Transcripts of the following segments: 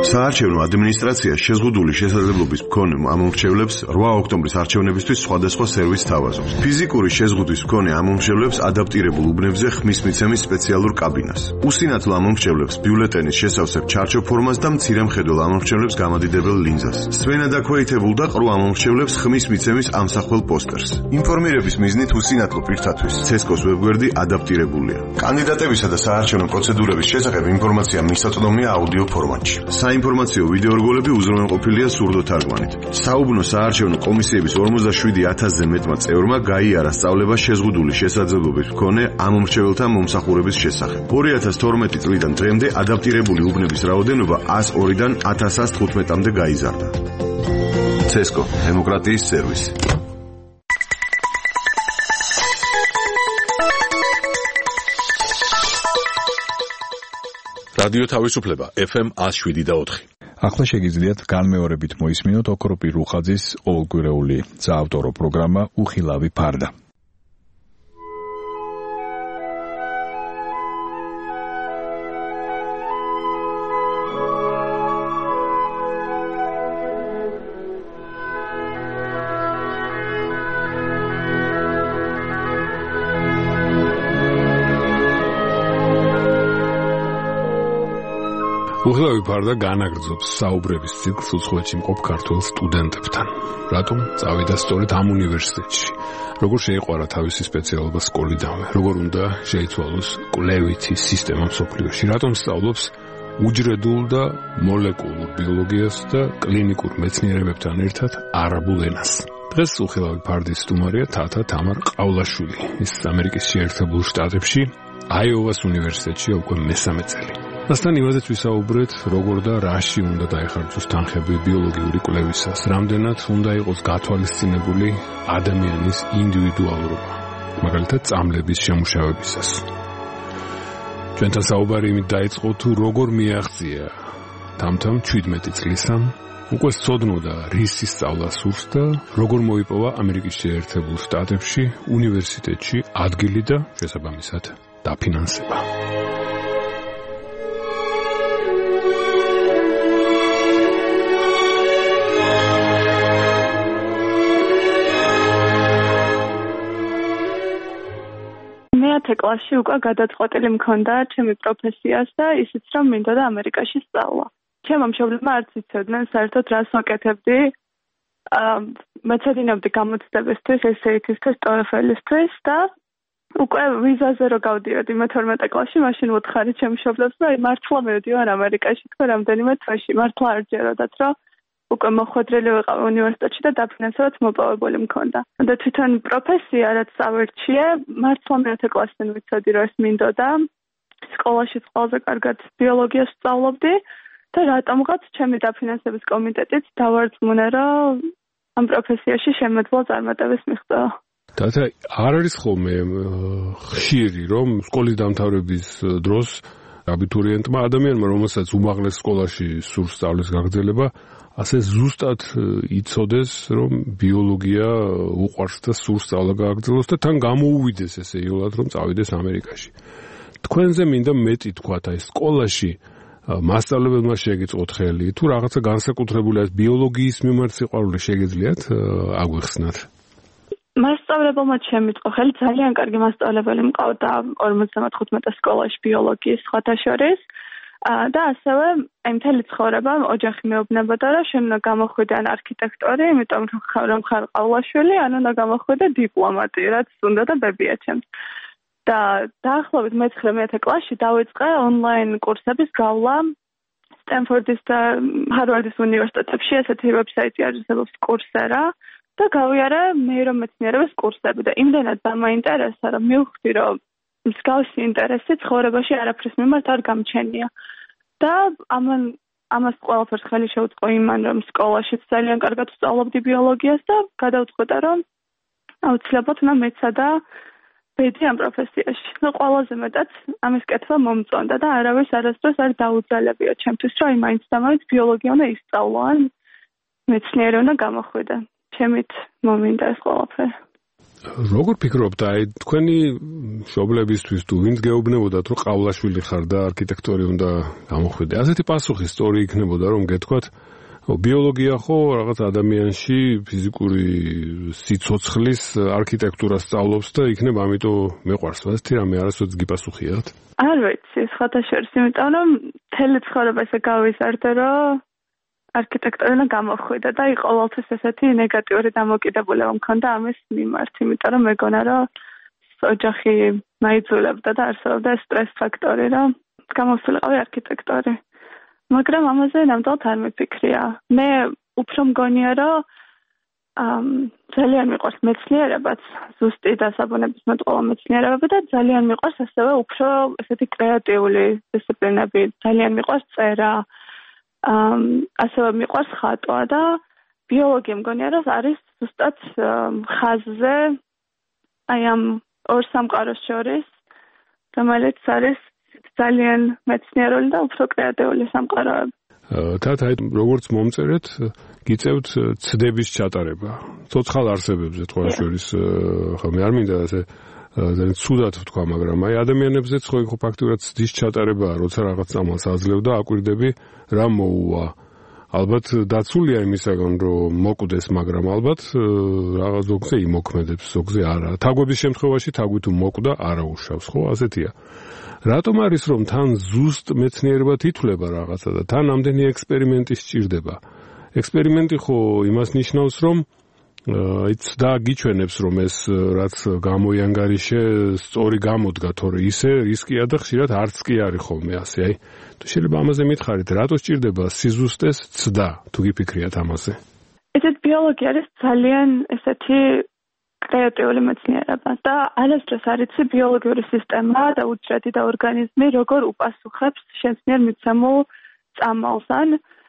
საარჩევნო ადმინისტრაცია შეზღუდული შესაძლებლობის მქონე ამომრჩევლებს 8 ოქტომბრის არჩევნებისთვის სხვადასხვა სერვისს თავაზობს. ფიზიკური შეზღუდვის მქონე ამომრჩევლებს ადაპტირებულ უბნებზე ხმის მიცემის სპეციალურ კაბინას. უსინათლო ამომრჩევლებს ბიულეტენის შესავსებ ჩარჩო ფორმას და მცირე მხედველ ამომრჩევლებს გამადიდებელ ლინზას. სვენა დაქვეითებულ და ყრუ ამომრჩევლებს ხმის მიცემის ამსახველ პოსტერს. ინფორმირების მიზნით უსინათლო პირთათვის CESCO-ს ვებგვერდი ადაპტირებულია. კანდიდატებისა და საარჩევნო პროცედურების შესახებ ინფორმაცია მისაწვდომია აუდიო ფორმატში. საინფორმაციო ვიდეორგოლები უზრუნველყოფილია სურდოთარგმანით. საუბნო საარჩევნო კომისიების 47,000-ზე მეტმა წევრმა გაიარა სწავლება შეზღუდული შესაძლებლობის მქონე ამომრჩეველთა მომსახურების შესახებ. 2012 წლიდან დღემდე ადაპტირებული უბნების რაოდენობა 102-დან 1115-მდე გაიზარდა. CESCO დემოკრატიის სერვისი. რადიო თავისუფლება FM 107.4. ახლა შეგიძლიათ განმეორებით მოისმინოთ ოქროპი რუხაძის ყოველკვირეული საავტორო პროგრამა უხილავი ფარდა. უხილავი ფარდა განაგრძობს საუბრების ციკლს უცხოეთში მყოფ ქართველ სტუდენტებთან. რატომ წავიდა სწორედ ამ უნივერსიტეტში? როგორ შეიყვარა თავისი სპეციალობა სკოლიდანვე? როგორ უნდა შეიცვალოს კვლევითი სისტემა მსოფლიოში? რატომ სწავლობს უჯრედულ და მოლეკულურ ბიოლოგიას და კლინიკურ მეცნიერებებთან ერთად არაბულ ენას? დღეს უხილავი ფარდის სტუმარია თათა თამარ ყავლაშვილი. ის ამერიკის შეერთებულ შტატებში აიოვას უნივერსიტეტში უკვე მესამე წელი. მასთან იმაზეც ვისაუბრეთ, როგორ და რაში უნდა დაეხარჯოს თანხები ბიოლოგიური კვლევისას, რამდენად უნდა იყოს გათვალისწინებული ადამიანის ინდივიდუალურობა, მაგალითად წამლების შემუშავებისას. ჩვენთან საუბარი იმით დაიწყო, თუ როგორ მიაღწია თამთამ 17 წლისამ, უკვე სწოდნოდა რის სწავლა სურს და როგორ მოიპოვა ამერიკის შეერთებულ შტატებში უნივერსიტეტში ადგილი და შესაბამისად დაფინანსება. მეათე კლასში უკვე გადაწყვეტილი მქონდა ჩემი პროფესიას და ისიც რომ მინდოდა ამერიკაში სწავლა. ჩემო მშობლებმა არც იცოდნენ საერთოდ რას ვაკეთებდი. მეცადინებდი გამოცდებისთვის, SAT-ისთვის, TOEFL-ისთვის და უკვე ვიზაზე რო გავდიოდი მე-12 კლასში, მაშინ ვუთხარი ჩემ მშობლებს, რომ მართლა მივდივარ ამერიკაში, თქვა რამდენიმე თვეში. მართლა არ ჯეროდათ, რომ უკვე მოხვედრილი ვიყავ უნივერსიტეტში და დაფინანსებაც მოპოვებული მქონდა. და თვითონ პროფესია, რაც ავირჩიე, მართლა მეათე კლასიდან ვიცოდი, რომ ეს მინდოდა. სკოლაშიც ყველაზე კარგად ბიოლოგიას სწავლობდი და რატომღაც ჩემი დაფინანსების კომიტეტიც დავარწმუნე, რომ ამ პროფესიაში შემეძლო წარმატების მიღწევა. თათა არ არის ხოლმე ხშირი, რომ სკოლის დამთავრების დროს აბიტურიენტმა ადამიანმა, რომელსაც უმაღლეს სკოლაში სურს სწავლის გაგრძელება, ასე ზუსტად იცოდეს, რომ ბიოლოგია უყვარს და სურს სწავლა გააგრძელოს და თან გამოუვიდეს ესე იოლად, რომ წავიდეს ამერიკაში. თქვენზე მინდა მეტი თქვათ, აი სკოლაში მასწავლებელმა შეგიწყოთ ხელი, თუ რაღაცა განსაკუთრებული ეს ბიოლოგიის მიმართ სიყვარული შეგეძლიათ აგვეხსნათ? მასწავლებელმა შემიწყო ხელი, ძალიან კარგი მასწავლებელი მყავდა 55 სკოლაში ბიოლოგიის სხვათა შორის. და ასევე მთელი ცხოვრება ოჯახი მეუბნებოდა, რომ შენ უნდა გამოხვიდე ან არქიტექტორი, იმიტომ რომ ხარ ყავლაშვილი, ან უნდა გამოხვიდე დიპლომატი, რაც უნდა და ბებია ჩემს. და დაახლოებით მე-9 კლასში დავიწყე ონლაინ კურსების გავლა სტენფორდის და ჰარვარდის უნივერსიტეტებში, ესეთი ვებსაიტი არსებობს კურსერა და გავიარე ნეირომეცნიერების კურსები და იმდენად დამაინტერესა, რომ მივხვდი, რომ მსგავსი ინტერესი ცხოვრებაში არაფრის მიმართ არ გამჩენია. და ამას ყველაფერს ხელი შეუწყო იმან, რომ სკოლაშიც ძალიან კარგად ვსწავლობდი ბიოლოგიას და გადავწყვეტა, რომ აუცილებლად უნდა მეცადა ბედი ამ პროფესიაში. ყველაზე მეტად ამის კეთება მომწონდა და არავის არასდროს არ დაუძალებია ჩემთვის, რომ მაინც და მაინც ბიოლოგია უნდა ისწავლო ან მეცნიერი უნდა გამოხვიდე. ჩემით მომინდა ეს ყველაფერი. როგორ ფიქრობთ, აი თქვენი მშობლებისთვის თუ ვინც გეუბნებოდათ, რომ ყავლაშვილი ხარ და არქიტექტორი უნდა გამოხვიდე, ასეთი პასუხი სწორი იქნებოდა, რომ გეთქვათ, ბიოლოგია ხო რაღაც ადამიანში ფიზიკური სიცოცხლის არქიტექტურას სწავლობს და იქნებ ამიტომ მეყვარს. ასეთი რამე არასოდეს გიპასუხიათ? არ ვიცი, სხვათაშორის, იმიტომ რომ მთელი ცხოვრება ესე გავიზარდე, რომ არქიტექტორი უნდა გამოხვიდე და ყოველთვის ესეთი ნეგატიური დამოკიდებულება მქონდა ამის მიმართ, იმიტომ რომ მეგონა, რომ ოჯახი მაიძულებდა და არსებობდა სტრეს ფაქტორი, რომ გამოსულიყავი არქიტექტორი. მაგრამ ამაზე ნამდვილად არ მიფიქრია. მე უფრო მგონია, რომ ძალიან მიყვარს მეცნიერებაც, ზუსტი დასაბუნებისმეტყველო მეცნიერებები და ძალიან მიყვარს ასევე უფრო ესეთი კრეატიული დისციპლინები, ძალიან მიყვარს წერა, ასევე მიყვარს ხატვა და ბიოლოგია მგონია, რომ არის ზუსტად ხაზზე აი ამ ორ სამყაროს შორის, რომელიც არის ძალიან მეცნიერული და უფრო კრეატიული სამყაროები. თათ აი როგორც მომწერეთ, გიწევთ ცდების ჩატარება. ცოცხალ არსებებზე თქვა შორის ხო მე არ მინდა ასე ძალიან ცუდად ვთქვა, მაგრამ აი ადამიანებზეც ხო ფაქტურად ცდის ჩატარებაა, როცა რაღაც წამალს აძლევ და აკვირდები რა მოუვა. ალბათ დაცულია იმისაგან, რომ მოკვდეს, მაგრამ ალბათ რაღაც ზოგზე იმოქმედებს, ზოგზე არა. თაგვების შემთხვევაში თაგვით უმოკვდა არა უშავს, ხო, ასეთია. რატომ არის რომ თან ზუსტ მეცნიერებად ითვლება რაღაცა და თან ამდენი ექსპერიმენტი სჭირდება? ექსპერიმენტი ხო იმას ნიშნავს, რომ იცდა გიჩვენებს, რომ ეს რაც გამოიანგარიშე სწორი გამოდგა, თორე ისე რისკია და ხშირად არც კი არის ხოლმე ასე. აი, თუ შეიძლება ამაზე მითხარით, რატო სჭირდება სიზუსტეს ცდა, თუ გიფიქრიათ ამაზე? ესეთ ბიოლოგია არის ძალიან ესეთი კრეატიული მეცნიერება და არასდროს არ იცი ბიოლოგიური სისტემა და უჯრედი და ორგანიზმი როგორ უპასუხებს შენს მიერ მიცემულ წამალს ან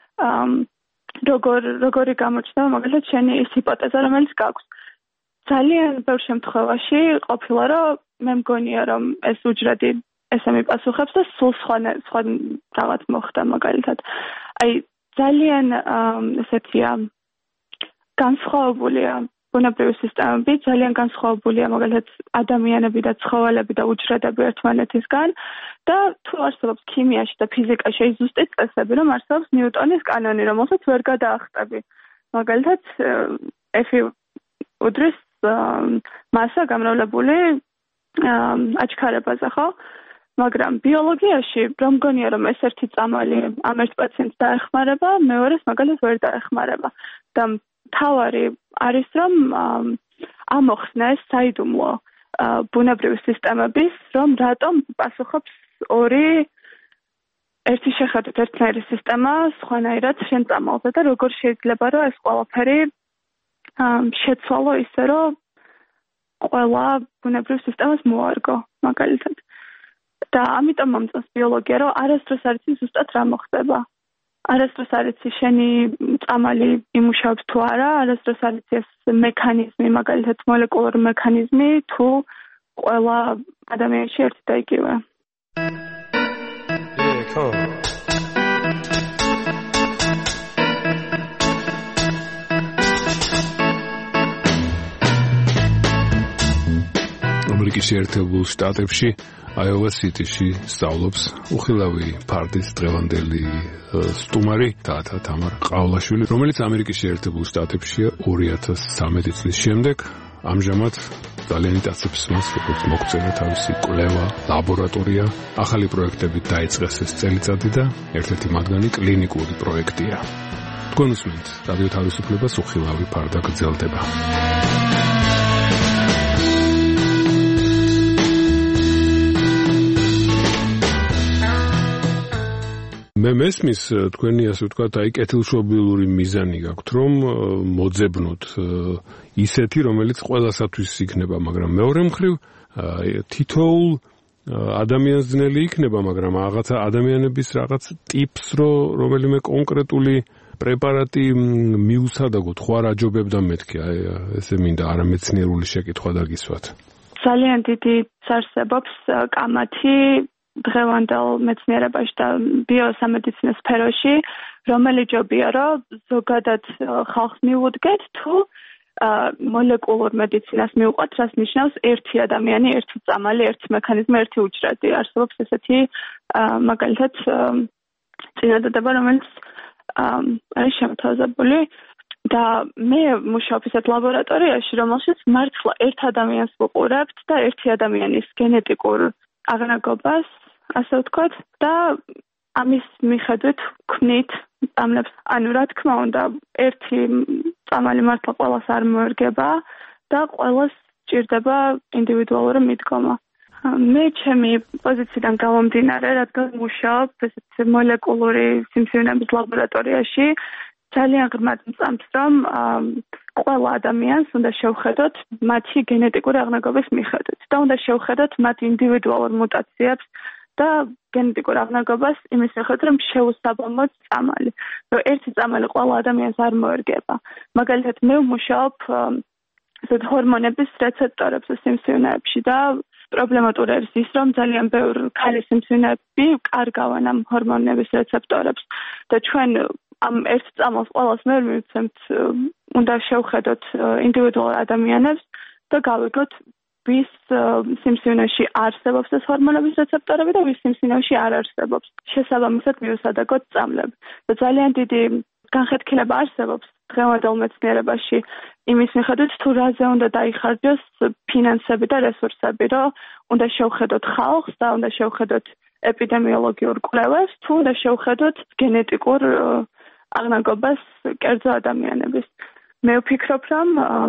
როგორი გამოჩნდება მაგალითად შენი ის ჰიპოთეზა, რომელიც გაქვს. ძალიან ბევრ შემთხვევაში ყოფილა, რომ მე მგონია, რომ ეს უჯრედი ესე მიპასუხებს და სულ სხვა რაღაც მოხდა მაგალითად. აი ძალიან ესეთია განსხვავებულია ბუნებრივი სისტემები, ძალიან განსხვავებულია მაგალითად ადამიანები და ცხოველები და უჯრედები ერთმანეთისგან და თუ არსებობს ქიმიაში და ფიზიკაში ეს ზუსტი წესები, რომ არსებობს ნიუტონის კანონი, რომელსაც ვერ გადაახტები. მაგალითად F უდრის მასა გამრავლებული აჩქარებაზე, ხო? მაგრამ ბიოლოგიაში რომ მგონია, რომ ეს ერთი წამალი ამ ერთ პაციენტს დაეხმარება, მეორეს მაგალითად ვერ დაეხმარება და თავარი არის რომ ამოხსნეს საიდუმლო ბუნებრივი სისტემების, რომ რატომ პასუხობს ორი ერთი შეხედვით ერთნაირი სისტემა სხვანაირად შენ წამალზე და როგორ შეიძლება რომ ეს ყველაფერი შეცვალო ისე რომ ყველა ბუნებრივ სისტემას მოარგო მაგალითად. და ამიტომ მომწონს ბიოლოგია, რომ არასდროს არ იცი ზუსტად რა მოხდება. არასდროს არ იცი შენი წამალი იმუშავებს თუ არა, არასდროს არ იცი ეს მექანიზმი, მაგალითად მოლეკულური მექანიზმი თუ ყველა ადამიანში ერთი და იგივე. ამერიკის შეერთებულ შტატებში აიოვა სიტიში სწავლობს უხილავი ფარდის დღევანდელი სტუმარი თათა თამარ ყავლაშვილი, რომელიც ამერიკის შეერთებულ შტატებშია 2013 წლის შემდეგ. ამჟამად ძალიან იტაცებს მას, როგორც მოგწერა თავისი კვლევა, ლაბორატორია, ახალი პროექტები დაიწყეს ეს წელიწადი და ერთ-ერთი მათგანი კლინიკური პროექტია. თქვენ უსმენთ რადიო თავისუფლებას, უხილავი ფარდა გრძელდება. მე მესმის თქვენი ასე ვთქვათ, აი კეთილშობილური მიზანი გაქვთ, რომ მოძებნოთ ისეთი, რომელიც ყველასათვის იქნება, მაგრამ მეორე მხრივ თითოეულ ადამიანს ძნელი იქნება, მაგრამ რაღაცა ადამიანების რაღაც ტიპს, რომელიმე კონკრეტული პრეპარატი მიუსადაგოთ, ხო არ აჯობებდა მეთქი, აი ესე მინდა არამეცნიერული შეკითხვა დაგისვათ. ძალიან დიდი არსებობს კამათი დღევანდელ მეცნიერებაში და ბიოსამედიცინო სფეროში, რომელი ჯობია, რომ ზოგადად ხალხს მიუდგეთ თუ მოლეკულურ მედიცინას მივყვათ, რაც ნიშნავს ერთი ადამიანი, ერთი წამალი, ერთი მექანიზმი, ერთი უჯრედი. არსებობს ესეთი მაგალითად წინადადება, რომელიც არის შემოთავაზებული და მე მუშაობ ისეთ ლაბორატორიაში, რომელშიც მართლა ერთ ადამიანს ვუყურებთ და ერთი ადამიანის გენეტიკურ აღნაგობას, ასე ვთქვათ, და ამის მიხედვით ვქმნით წამლებს. ანუ რა თქმა უნდა, ერთი წამალი მართლა ყველას არ მოერგება და ყველას სჭირდება ინდივიდუალური მიდგომა. მე ჩემი პოზიციიდან გამომდინარე, რადგან მუშაობ ესეთ მოლეკულური სიმსივნეების ლაბორატორიაში, ძალიან ღრმად მწამს, რომ ყველა ადამიანს უნდა შევხედოთ მათი გენეტიკური აღნაგობის მიხედვით და უნდა შევხედოთ მათ ინდივიდუალურ მუტაციებს და გენეტიკურ აღნაგობას იმის მიხედვით, რომ შეუსაბამოთ წამალი. რომ ერთი წამალი ყველა ადამიანს არ მოერგება. მაგალითად, მე ვმუშაობ ესეთ ჰორმონების რეცეპტორებზე სიმსივნეებში და პრობლემატური არის ის, რომ ძალიან ბევრი ქალის სიმსივნეები კარგავენ ამ ჰორმონების რეცეპტორებს და ჩვენ ამ ერთ წამალს ყველას მე მივცემთ, უნდა შევხედოთ ინდივიდუალურ ადამიანებს და გავიგოთ ვის სიმსივნეში არსებობს ეს ჰორმონების რეცეპტორები და ვის სიმსივნეში არ არსებობს. შესაბამისად მივსადაგოთ წამლები. და ძალიან დიდი განხეთქილება არსებობს დღევანდელ მეცნიერებაში იმის მიხედვით, თუ რაზე უნდა დაიხარჯოს ფინანსები და რესურსები, რომ უნდა შევხედოთ ხალხს და უნდა შევხედოთ ეპიდემიოლოგიურ კვლევებს, თუ უნდა შევხედოთ გენეტიკურ აღნაგობას კერძო ადამიანების. მე ვფიქრობ, რომ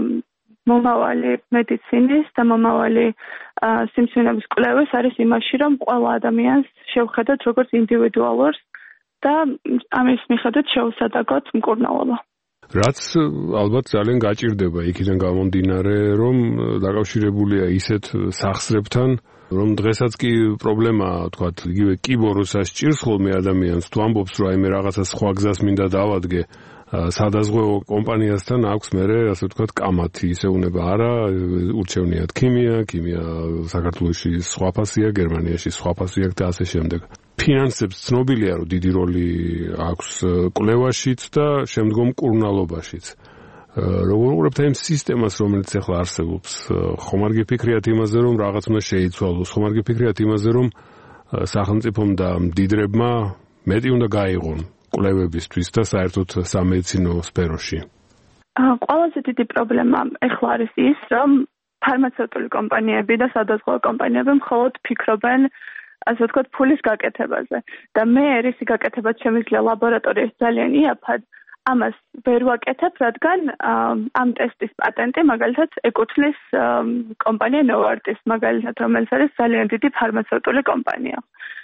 მომავალი მედიცინის და მომავალი სიმსივნეების კვლევის არის იმაში, რომ ყველა ადამიანს შევხედოთ როგორც ინდივიდუალურს და ამის მიხედვით შევსადაგოთ მკურნალობა. რაც ალბათ ძალიან გაჭირდება იქიდან გამომდინარე, რომ დაკავშირებულია ისეთ სახსრებთან, რომ დღესაც კი პრობლემაა, თქვათ, იგივე კიბორუსა სჭირს ხოლმე ადამიანს, თუ ამბობს, რომ აი მე რაღაცა სხვა გზას მინდა დავადგე, სადაზღვევო კომპანიასთან აქვს მერე, ასე ვთქვათ, კამათი, ისე უნება არა, ურჩევნიათ ქიმია საქართველოში სხვა ფასია, გერმანიაში სხვა ფასია და ასე შემდეგ. ფინანსებს ცნობილია, რომ დიდი როლი აქვს კვლევაშიც და შემდგომ მკურნალობაშიც. როგორ უყურებთ იმ სისტემას, რომელიც ახლა არსებობს? ხომ არ გიფიქრიათ იმაზე, რომ რაღაც უნდა შეიცვალოს? ხომ არ გიფიქრიათ იმაზე, რომ სახელმწიფომ და მდიდრებმა მეტი უნდა გაიღონ კვლევებისთვის და საერთოდ სამედიცინო სფეროში? ყველაზე დიდი პრობლემა ახლა არის ის, რომ ფარმაცევტული კომპანიები და სადაზღვევო კომპანიები მხოლოდ ფიქრობენ, ასე ვთქვათ, ფულის გაკეთებაზე. და მე რისი გაკეთებაც შემიძლია ლაბორატორიის ძალიან იაფად, ამას ვერ ვაკეთებ, რადგან ამ ტესტის პატენტი მაგალითად ეკუთვნის კომპანია Novartis, მაგალითად, რომელიც არის ძალიან დიდი ფარმაცევტული კომპანია.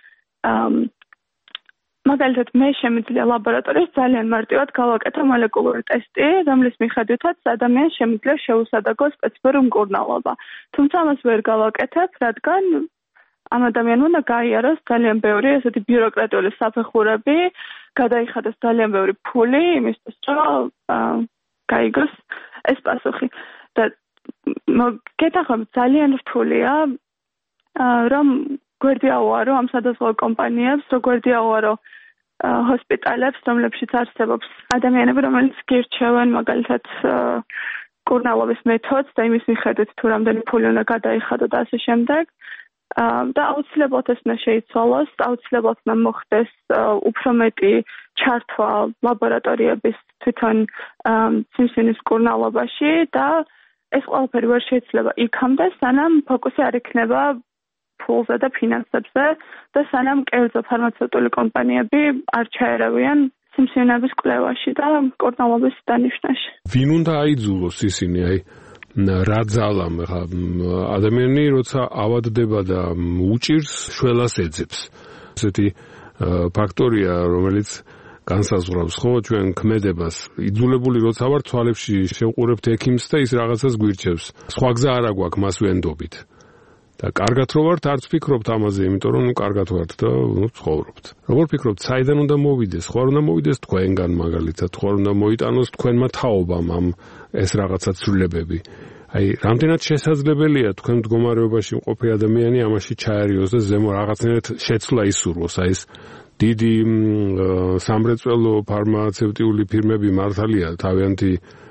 მაგალითად, მე შემიძლია ლაბორატორიის ძალიან მარტივად გავაკეთო მოლეკულური ტესტი, რომლის მიხედვითაც ადამიანს შემიძლია შეუსადაგოს სპეციფიკური მკურნალობა. თუმცა ამას ვერ გავაკეთებ, რადგან ამ ადამიანმა უნდა გაიაროს ძალიან ბევრი ესეთი ბიუროკრატიული საფეხურები, გადაიხადოს ძალიან ბევრი ფული იმისთვის, რომ გაიგოს ეს პასუხი. და გეთახმებით ძალიან რთულია, რომ გვერდი ავუარო ამ სადაზღვევო კომპანიებს, რომ გვერდი ავუარო ჰოსპიტალებს, რომლებშიც არსებობს ადამიანები, რომელიც გირჩევენ მაგალითად მკურნალობის მეთოდს და იმის მიხედვით თუ რამდენი ფული უნდა გადაიხადო და ასე შემდეგ. და აუცილებლად ეს უნდა შეიცვალოს, აუცილებლად უნდა მოხდეს უფრო მეტი ჩართვა ლაბორატორიების თვითონ სიმსივნის მკურნალობაში და ეს ყველაფერი ვერ შეიძლება იქამდე, სანამ ფოკუსი არ იქნება ფულზე და ფინანსებზე და სანამ კერძო ფარმაცევტული კომპანიები არ ჩაერავიან სიმსივნეების კვლევაში და მკურნალობის დანიშვნაში. ვინ უნდა აიძულოს ისინი, აი რა ძალამ ხა ადამიანი როცა ავადდება და უჭირს შველას ეძებს. ესეთი ფაქტორია, რომელიც განსაზღვრავს ხო ჩვენ ქმედებას. იძულებული როცა ვარ თვალებში შევყურებთ ექიმს და ის რაღაცას გვირჩევს. სხვა გზა არ აქვს მას ვენდობით. და კარგად რო ვართ, არც ფიქრობთ ამაზე, იმიტომ რომ კარგად ვართ და ცხოვრობთ. როგორ ფიქრობთ, საიდან უნდა მოვიდეს? ხო არ უნდა მოვიდეს თქვენგან მაგალითად, ხო არ უნდა მოიტანოს თქვენმა თაობამ ამ ეს რაღაცა ცვლილებები. აი, რამდენად შესაძლებელია თქვენ მდგომარეობაში მყოფი ადამიანი ამაში ჩაერიოს და ზემო რაღაცნაირად შეცვლა ისურვოს, აი ეს დიდი სამრეწველო ფარმაცევტიული ფირმები მართალია თავიანთი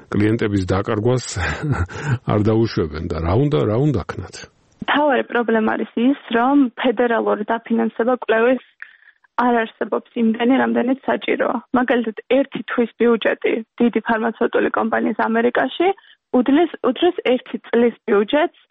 კლიენტების დაკარგვას არ დაუშვებენ და რა უნდა ქნათ? თავარი პრობლემა არის ის, რომ ფედერალური დაფინანსება კვლევის არ არსებობს იმდენი, რამდენიც საჭიროა. მაგალითად, ერთი თვის ბიუჯეტი დიდი ფარმაცევტული კომპანიის ამერიკაში უდრის ერთი წლის ბიუჯეტს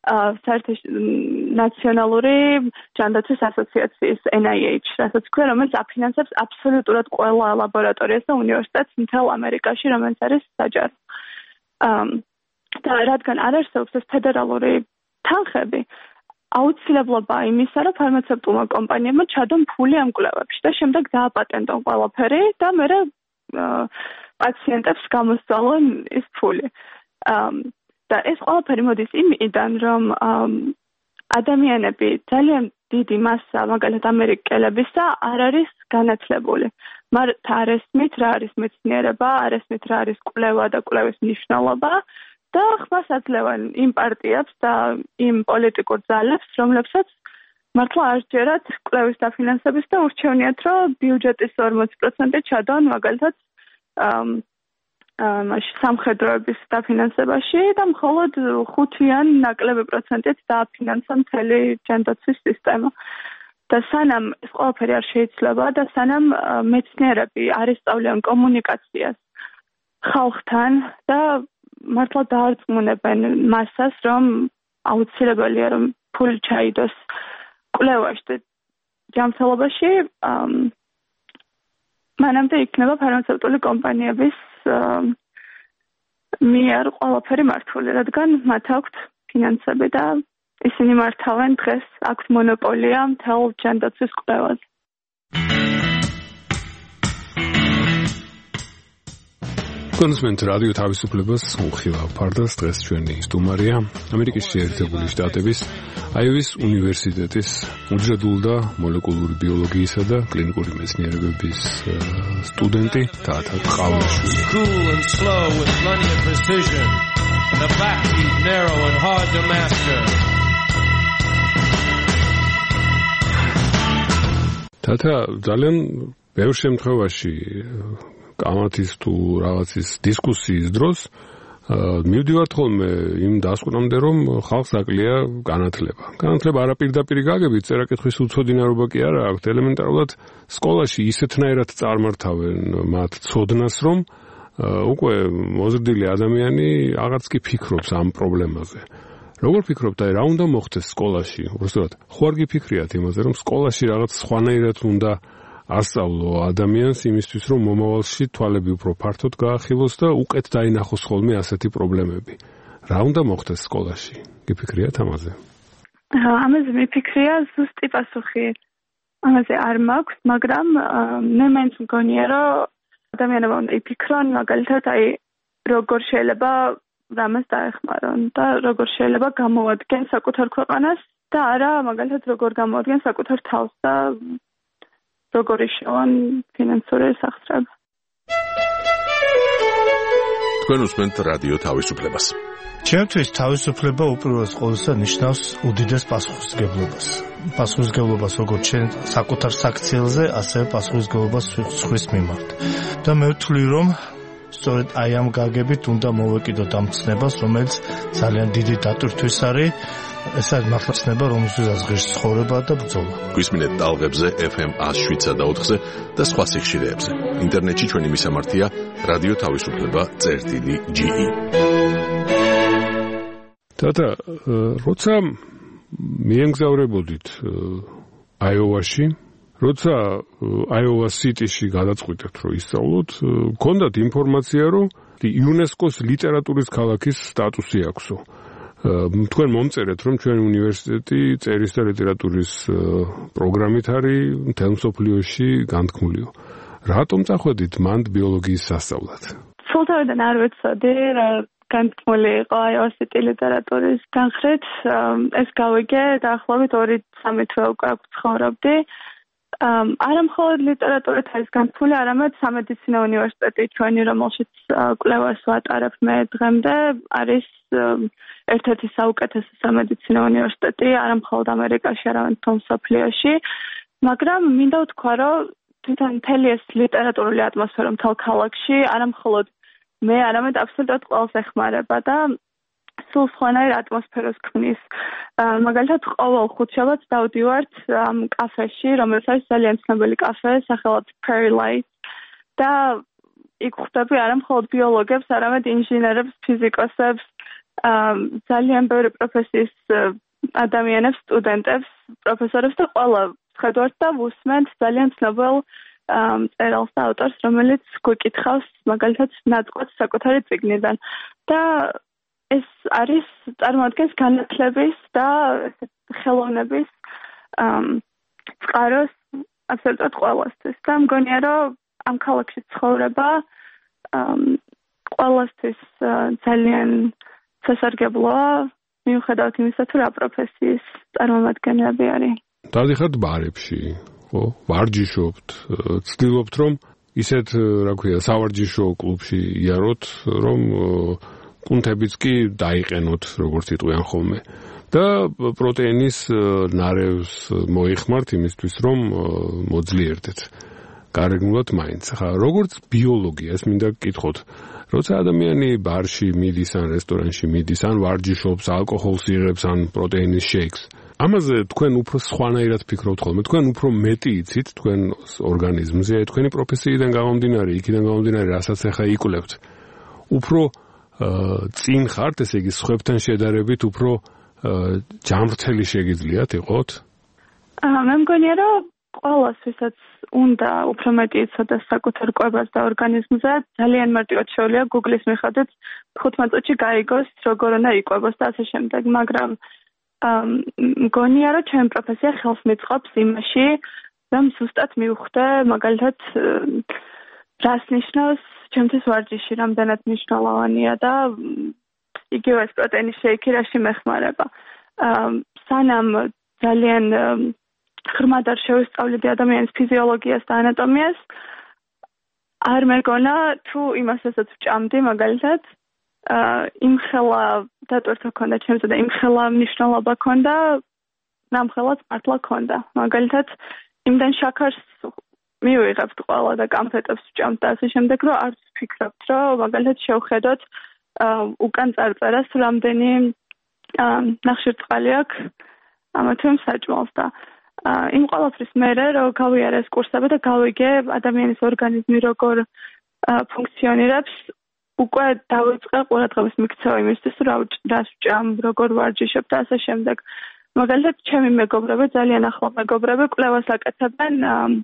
ნაციონალური ჯანდაცვის ასოციაციის NIH, რასაც ქვია, რომელიც აფინანსებს აბსოლუტურად ყველა ლაბორატორიას და უნივერსიტეტს მთელ ამერიკაში, რომელიც არის საჯარო. და რადგან არ არსებობს ეს ფედერალური თანხები, აუცილებლობა იმისა, რომ ფარმაცევტულმა კომპანიებმა ჩადონ ფული ამ კვლევებში და შემდეგ დააპატენტონ ყველაფერი და მერე პაციენტებს გამოსწავლონ ის ფული. და ეს ყველაფერი მოდის იმიდან, რომ ადამიანები ძალიან დიდი მასა, მაგალითად ამერიკელებისა, არ არის განათლებული. მათ არ ესმით რა არის მეცნიერება, არ ესმით რა არის კვლევა და კვლევის მნიშვნელობა და ხმას აძლევენ იმ პარტიებს და იმ პოლიტიკურ ძალებს, რომლებსაც მართლა არ სჯერათ კვლევის დაფინანსების და ურჩევნიათ, რომ ბიუჯეტის 40% ჩადონ მაგალითად სამხედროების დაფინანსებაში და მხოლოდ 5-იან ნაკლები პროცენტით დააფინანსა მთელი ჯანდაცვის სისტემა. და სანამ ეს ყველაფერი არ შეიძლება და სანამ მეცნიერები არ ესწავლიან კომუნიკაციას ხალხთან და მართლა დაარწმუნებენ მასას, რომ აუცილებელია რომ ფული ჩაიდოს კვლევაში და ჯანმრთელობაში, მანამდე იქნება ფარმაცევტული კომპანიების მიერ ყველაფერი მართული, რადგან მათ აქვთ ფინანსები და ისინი მართავენ დღეს, აქვთ მონოპოლია მთელ ჯანდაცვის კვლევაზე. კონსუმენტ რადიო თავისუფლებას უხილავ ფარდას. დღეს ჩვენი სტუმარია ამერიკის შეერთებული შტატების აიოვის უნივერსიტეტის უჯრედულ და მოლეკულური ბიოლოგიისა და კლინიკური მეცნიერებების სტუდენტი თათა ყავლაშვილი. Cool and slow with plenty of precision. The backbeat narrow and hard to master. თათა ძალიან ბევრ შემთხვევაში კამათის თუ რაღაცის დისკუსიის დროს მივდივართ ხოლმე იმ დასკვნამდე, რომ ხალხს აკლია განათლება. განათლება არა პირდაპირ გაგებით, წერა-კითხვის უცოდინარობა კი არა აქვთ. ელემენტარულად სკოლაში ისეთნაირად წარმართავენ მათ ცოდნას, რომ უკვე მოზრდილი ადამიანი აღარც კი ფიქრობს ამ პრობლემაზე. როგორ ფიქრობთ, რა უნდა მოხდეს სკოლაში? უბრალოდ ხო არ გიფიქრიათ იმაზე, რომ სკოლაში რაღაც სხვანაირად უნდა ასწავლო ადამიანს იმისთვის, რომ მომავალში თვალები უფრო ფართოდ გაახილოს და უკეთ დაინახოს ხოლმე ასეთი პრობლემები. რა უნდა მოხდეს სკოლაში? გიფიქრიათ ამაზე? ამაზე მიფიქრია, ზუსტი პასუხი ამაზე არ მაქვს, მაგრამ მე მაინც მგონია, რომ ადამიანებმა უნდა იფიქრონ, მაგალითად, როგორ შეიძლება რამას დაეხმარონ და როგორ შეიძლება გამოვადგენ საკუთარ ქვეყანას და არა, მაგალითად, როგორ გამოვადგენ საკუთარ თავს და როგორ იშოვან ფინანსური სახსრება. თქვენ უსმენთ რადიო თავისუფლებას. ჩემთვის თავისუფლება უპირველეს ყოვლისა ნიშნავს უდიდეს პასუხისმგებლობას. პასუხისმგებლობას როგორც ჩვენ საკუთარ საქციელზე, ასევე პასუხისმგებლობას სხვის მიმართ. და მე ვთვლი, რომ სწორედ აი ამ გაგებით უნდა მოვეკიდოთ ამ ცნებას, რომელიც ძალიან დიდი დატვირთვის არის. ეს არის მართლა ცნება, რომელსაც ღირს ცხოვრება და ბრძოლა. გვისმინეთ ტალღებზე FM 107.4-ზე და სხვა სიხშირეებზე. ინტერნეტში ჩვენი მისამართია რადიო თავისუფლება.ge. თათა, როცა მიემგზავრებოდით აიოვაში, როცა აიოვას სიტიში გადაწყვიტეთ, რომ ისწავლოთ, გქონდათ ინფორმაცია, რომ იუნესკოს ლიტერატურის ქალაქის სტატუსი აქვსო. თქვენ მომწერეთ, რომ ჩვენი უნივერსიტეტი წერის და ლიტერატურის პროგრამით არის მთელ მსოფლიოში განთქმულიო. რატომ წახვედით მანდ ბიოლოგიის სასწავლად? სულთავიდან არ ვიცოდი, რა განთქმული იყო აიოვასიტი ლიტერატურის განხრით. ეს გავიგე დაახლოებით 2-3 თვე უკვე აქ ცხოვრობდი. არა მხოლოდ ლიტერატურით არის განთქმული, არამედ სამედიცინო უნივერსიტეტი ჩვენი, რომელშიც კვლევას ვატარებ მე დღემდე, არის ერთ-ერთი საუკეთესო სამედიცინო უნივერსიტეტი, არა მხოლოდ ამერიკაში, არამედ მთელ მსოფლიოში. მაგრამ მინდა ვთქვა, რომ თვითონ მთელი ეს ლიტერატურული ატმოსფერო მთელ ქალაქში, არა მხოლოდ მე არამედ აბსოლუტურად ყველს ეხმარება და სულ სხვანაირ ატმოსფეროს ქმნის. მაგალითად, ყოველ ხუთშაბათს დავდივართ კაფეში, რომელიც არის ძალიან ცნობილი კაფე, სახელად Prairie Light და იქ ხვდები არა მხოლოდ ბიოლოგებს, არამედ ინჟინერებს, ფიზიკოსებს, ძალიან ბევრი პროფესიის ადამიანებს, სტუდენტებს, პროფესორებს და ყველა ვხედავთ და ვუსმენთ ძალიან ცნობილ მწერალს და ავტორს, რომელიც გვიკითხავს მაგალითად ნაწყვეტს საკუთარი წიგნიდან და ეს არის წარმოადგენს განათლების და ხელოვნების წყაროს აბსოლუტურად ყველასთვის და მგონია რომ ამ ქალაქში ცხოვრება ყველასთვის ძალიან სასარგებლოა მიუხედავად იმისა თუ რა პროფესიის წარმომადგენლები არის. დავდიხართ ბარებში, ხო? ვარჯიშობთ, ცდილობთ რომ ისეთ, რა ქვია, სავარჯიშო კლუბში იაროთ, რომ კუნთებიც კი დაიყენოთ, როგორც იტყვიან ხოლმე. და პროტეინის ნარევს მოიხმართ იმისთვის, რომ მოძლიერდეთ. გარეგნულად მაინც. ხა, როგორც ბიოლოგია, ეს მინდა გკითხოთ. როცა ადამიანი ბარში მიდის ან რესტორანში მიდის, ან ვარჯიშობს, ალკოჰოლს იღებს, ან პროტეინის შეიქს. ამაზე თქვენ უფრო სხვანაირად ფიქრობთ ხოლმე. თქვენ უფრო მეტი იცით თქვენ ორგანიზმზე, თქვენი პროფესიიდან გამომდინარე, იქიდან გამომდინარე, რასაც ახლა იკვლევთ. უფრო წინ ხართ, ესე იგი, სხვებთან შედარებით უფრო ჯანმრთელი შეგიძლიათ იყოთ? მე მგონია, რომ ყველას, ვისაც უნდა უფრო მეტი იცოდეს საკუთარ კვებას და ორგანიზმზე, ძალიან მარტივად შეუძლია Google-ის მიხედვით 15 წუთში გაიგოს, როგორ უნდა იკვებოს და ასე შემდეგ, მაგრამ მგონია, რომ ჩემი პროფესია ხელს მიწყობს იმაში, რომ ზუსტად მივხვდე, მაგალითად, რას ნიშნავს ჩემთვის ვარჯიში, რამდენად მნიშვნელოვანია და იგივე ეს პროტეინის შეიქი რაში მეხმარება. სანამ ძალიან ღრმად არ შევისწავლიდი ადამიანის ფიზიოლოგიას და ანატომიას, არ მეგონა თუ იმასაც ვჭამდი, მაგალითად, იმხელა დატვირთვა ქონდა ჩემზე და იმხელა მნიშვნელობა ქონდა, ნამხელაც მართლა ქონდა. მაგალითად, იმდან შაქარს მივიღებთ ყველა და კამფეტებს ვჭამთ და ასე შემდეგ, რომ არც ვფიქრობთ, რომ მაგალითად შევხედოთ უკან წარწერას, რამდენი ნახშირწყალი აქვს ამა თუ იმ საჭმელს და იმ ყველაფრის მერე, რომ გავიარე ეს კურსები და გავიგე ადამიანის ორგანიზმი როგორ ფუნქციონირებს, უკვე დავიწყე ყურადღების მიქცევა იმისთვის, რას ვჭამ, როგორ ვარჯიშობ და ასე შემდეგ. მაგალითად, ჩემი მეგობრები, ძალიან ახლო მეგობრები, კვლევას აკეთებენ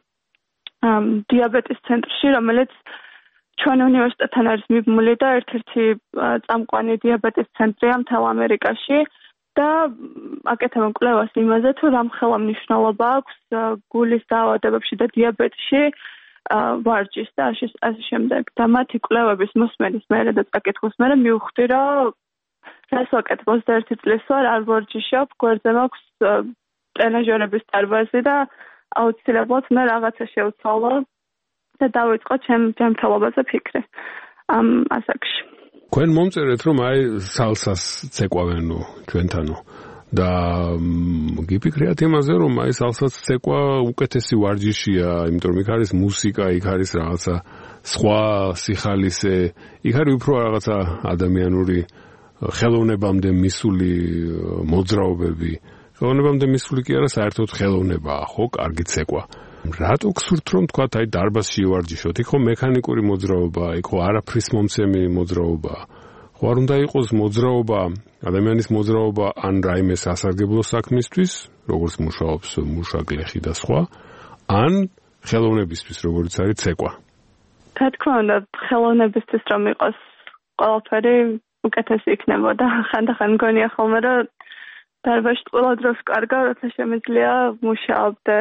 დიაბეტის ცენტრში, რომელიც ჩვენ უნივერსიტეტთან არის მიბმული და ერთ-ერთი წამყვანი დიაბეტის ცენტრია მთელ ამერიკაში და აკეთებენ კვლევას იმაზე, თუ რამხელა მნიშვნელობა აქვს გულის დაავადებებში და დიაბეტში ვარჯიშს და ასე შემდეგ. და მათი კვლევების მოსმენის მერე და წაკითხვის მერე მივხვდი, რომ რას ვაკეთებ 21 წლის ვარ, არ ვარჯიშობ, გვერდზე მაქვს ტრენაჟერების დარბაზი და აუცილებლად უნდა რაღაცა შევცვალო და დავიწყო ჩემ ჯანმრთელობაზე ფიქრი ამ ასაკში. თქვენ მომწერეთ, რომ აი სალსას ცეკვავენო ჩვენთანო და გიფიქრიათ იმაზე, რომ აი სალსას ცეკვა უკეთესი ვარჯიშია, იმიტომ რომ იქ არის მუსიკა, იქ არის რაღაცა სხვა სიხალისე, იქ არის უფრო რაღაცა ადამიანური ხელოვნებამდე მისული მოძრაობები. ხელოვნებამდე მისული კი არა, საერთოდ ხელოვნებაა, ხო, კარგი ცეკვა. რატო გსურთ რომ თქვათ აი დარბაზში ვარჯიშოთ? იქ ხო მექანიკური მოძრაობაა, იქ ხო არაფრის მომცემი მოძრაობაა. ხო არ უნდა იყოს მოძრაობა, ადამიანის მოძრაობა ან რაიმე სასარგებლო საქმისთვის, როგორც მუშაობს მუშა-გლეხი და სხვა, ან ხელოვნებისთვის, როგორც არის ცეკვა. რა თქმა უნდა, ხელოვნებისთვის რომ იყოს ყველაფერი უკეთესი იქნებოდა. ხანდახან მგონია ხოლმე, რომ დარბაზში ყველა დროს კარგა, როცა შემიძლია მუშაობდე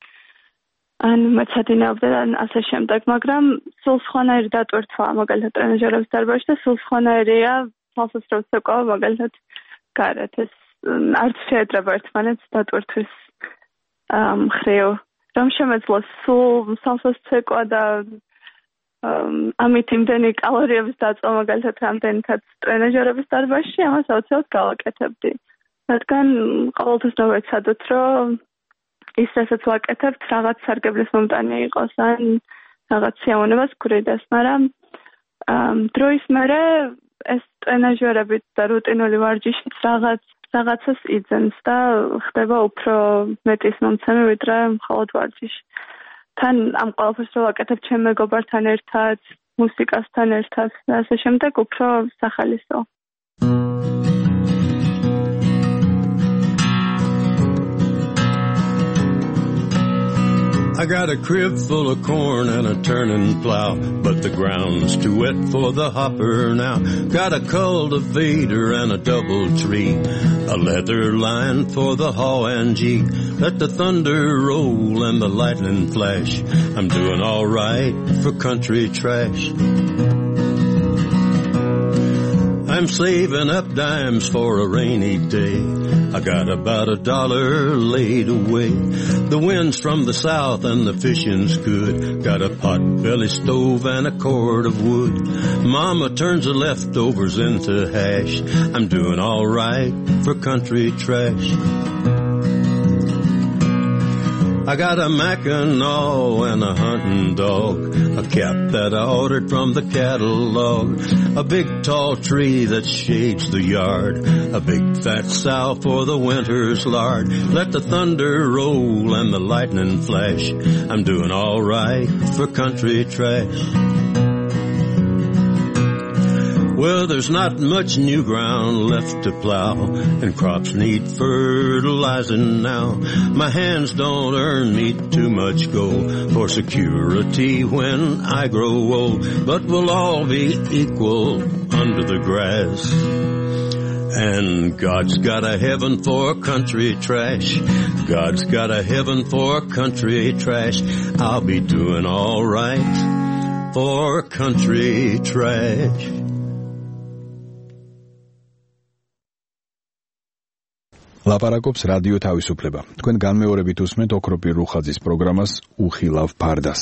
ან მეცადინეობდე და ასე შემდეგ, მაგრამ სულ სხვანაირი დატვირთვა, მაგალითად ტრენაჟერების დარბაზში და სულ სხვანაირია სალსას რო ცეკვავ, მაგალითად გარეთ. ეს არც შეეძრება ერთმანეთს დატვირთვის მხრივ. რომ შემეძლოს სულ სალსას ცეკვა და ამით იმდენი კალორიების დაწვა, მაგალითად რამდენითაც ტრენაჟერების დარბაზში, ამას აუცილებლად გავაკეთებდი. რადგან ყოველთვის დავეცადოთ, რომ ის რასაც ვაკეთებთ, რაღაც სარგებლის მომტანი იყოს, ან რაღაც სიამოვნებას გვრიდეს, მაგრამ დროის მერე ეს ტრენაჟერებით და რუტინული ვარჯიშიც რაღაცას იძენს და ხდება უფრო მეტის მომცემი ვიდრე მხოლოდ ვარჯიში. თან ამ ყველაფერს რო ვაკეთებ ჩემ მეგობართან ერთად, მუსიკასთან ერთად და ასე შემდეგ უფრო სახალისო. I got a crib full of corn and a turning plow, but the ground's too wet for the hopper now. Got a cultivator and a double tree, a leather line for the haw and gee. Let the thunder roll and the lightning flash. I'm doing all right for country trash. I'm saving up dimes for a rainy day. I got about $1 laid away. The wind's from the south and the fishing's good. Got a pot-belly stove and a cord of wood. Mama turns the leftovers into hash. I'm doing all right for country trash. I got a Mackinaw and a hunting dog, a cap that I ordered from the catalog, a big tall tree that shades the yard, a big fat sow for the winter's lard. Let the thunder roll and the lightning flash. I'm doing all right for country trash. Well, there's not much new ground left to plow, and crops need fertilizing now. My hands don't earn me too much gold for security when I grow old, but we'll all be equal under the grass. And God's got a heaven for country trash. God's got a heaven for country trash. I'll be doing all right for country trash. ლაპარაკობს რადიო თავისუფლება. თქვენ განმეორებით უსმენთ ოქროპირ რუხაძის პროგრამას უხილავ ფარდას.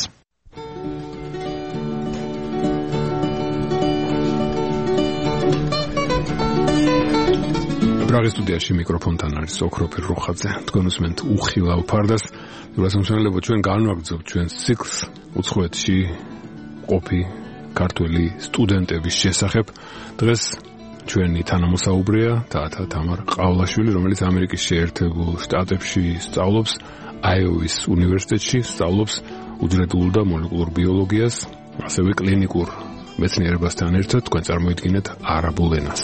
ბრაღის სტუდიაში მიკროფონთან არის ოქროპირ რუხაძე. თქვენ უსმენთ უხილავ ფარდას. იურასამშენებლო ჩვენ განვაგრძობთ ჩვენს ციკლს უცხოეთში ყოფი ქართველი სტუდენტების შესახებ. დღეს ჩვენი თანამოსაუბრეა თათა თამარ ყავლაშვილი, რომელიც ამერიკის შეერთებულ შტატებში სწავლობს, აიოვის უნივერსიტეტში სწავლობს უჯრედულ და მოლეკულურ ბიოლოგიას, ასევე კლინიკურ მეცნიერებასთან ერთად. თქვენ წარმოიდგინეთ არაბულ ენას.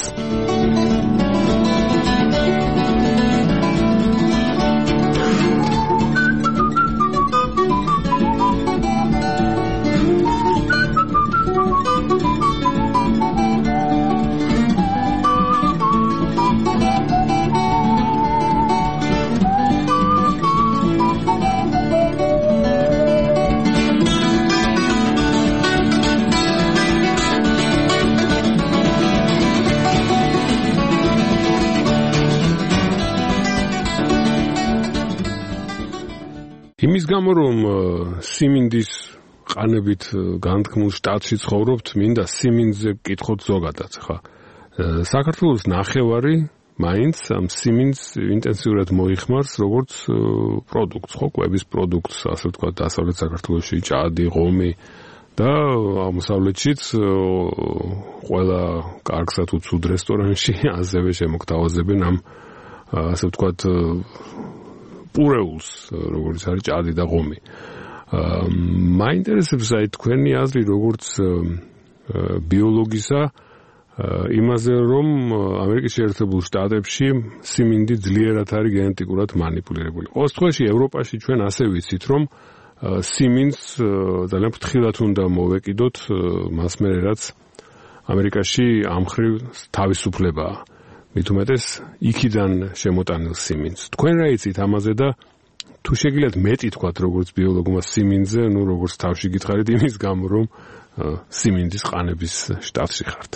იმის გამო რომ სიმინდის ყანებით განთქმულ შტატში ცხოვრობთ, მინდა სიმინდზე გკითხოთ ზოგადად, ხა. საქართველოს ნახევარი მაინც ამ სიმინდს ინტენსიურად მოიხმარს როგორც პროდუქტს, ხო, კვების პროდუქტს, ასე ვთქვათ, დასავლეთ საქართველოში ჭადი, ღომი და აღმოსავლეთშიც ყველა კარგსა თუ ცუდ რესტორანში ასევე შემოგთავაზებენ ამ ასე ვთქვათ პურეულს, როგორც არის ჭადი და ღომი. მაინტერესებს აი თქვენი აზრი როგორც ბიოლოგისა იმაზე, რომ ამერიკის შეერთებულ შტატებში სიმინდი ძლიერად არის გენეტიკურად манипуლირებული. ყოველ შემთხვევაში ევროპაში ჩვენ ასე ვიცით, რომ სიმინდს ძალიან ფრთხილად უნდა მოვეკიდოთ მას მერე რაც ამერიკაში ამხრივ თავისუფლებაა. მით უმეტეს იქიდან შემოტანილ სიმინდს. თქვენ რა იცით ამაზე და თუ შეგიძლიათ მეტი თქვათ როგორც ბიოლოგმა სიმინდზე, ну როგორც თავში გითხარით იმის გამო რომ სიმინდის ყანების შტატში ხართ.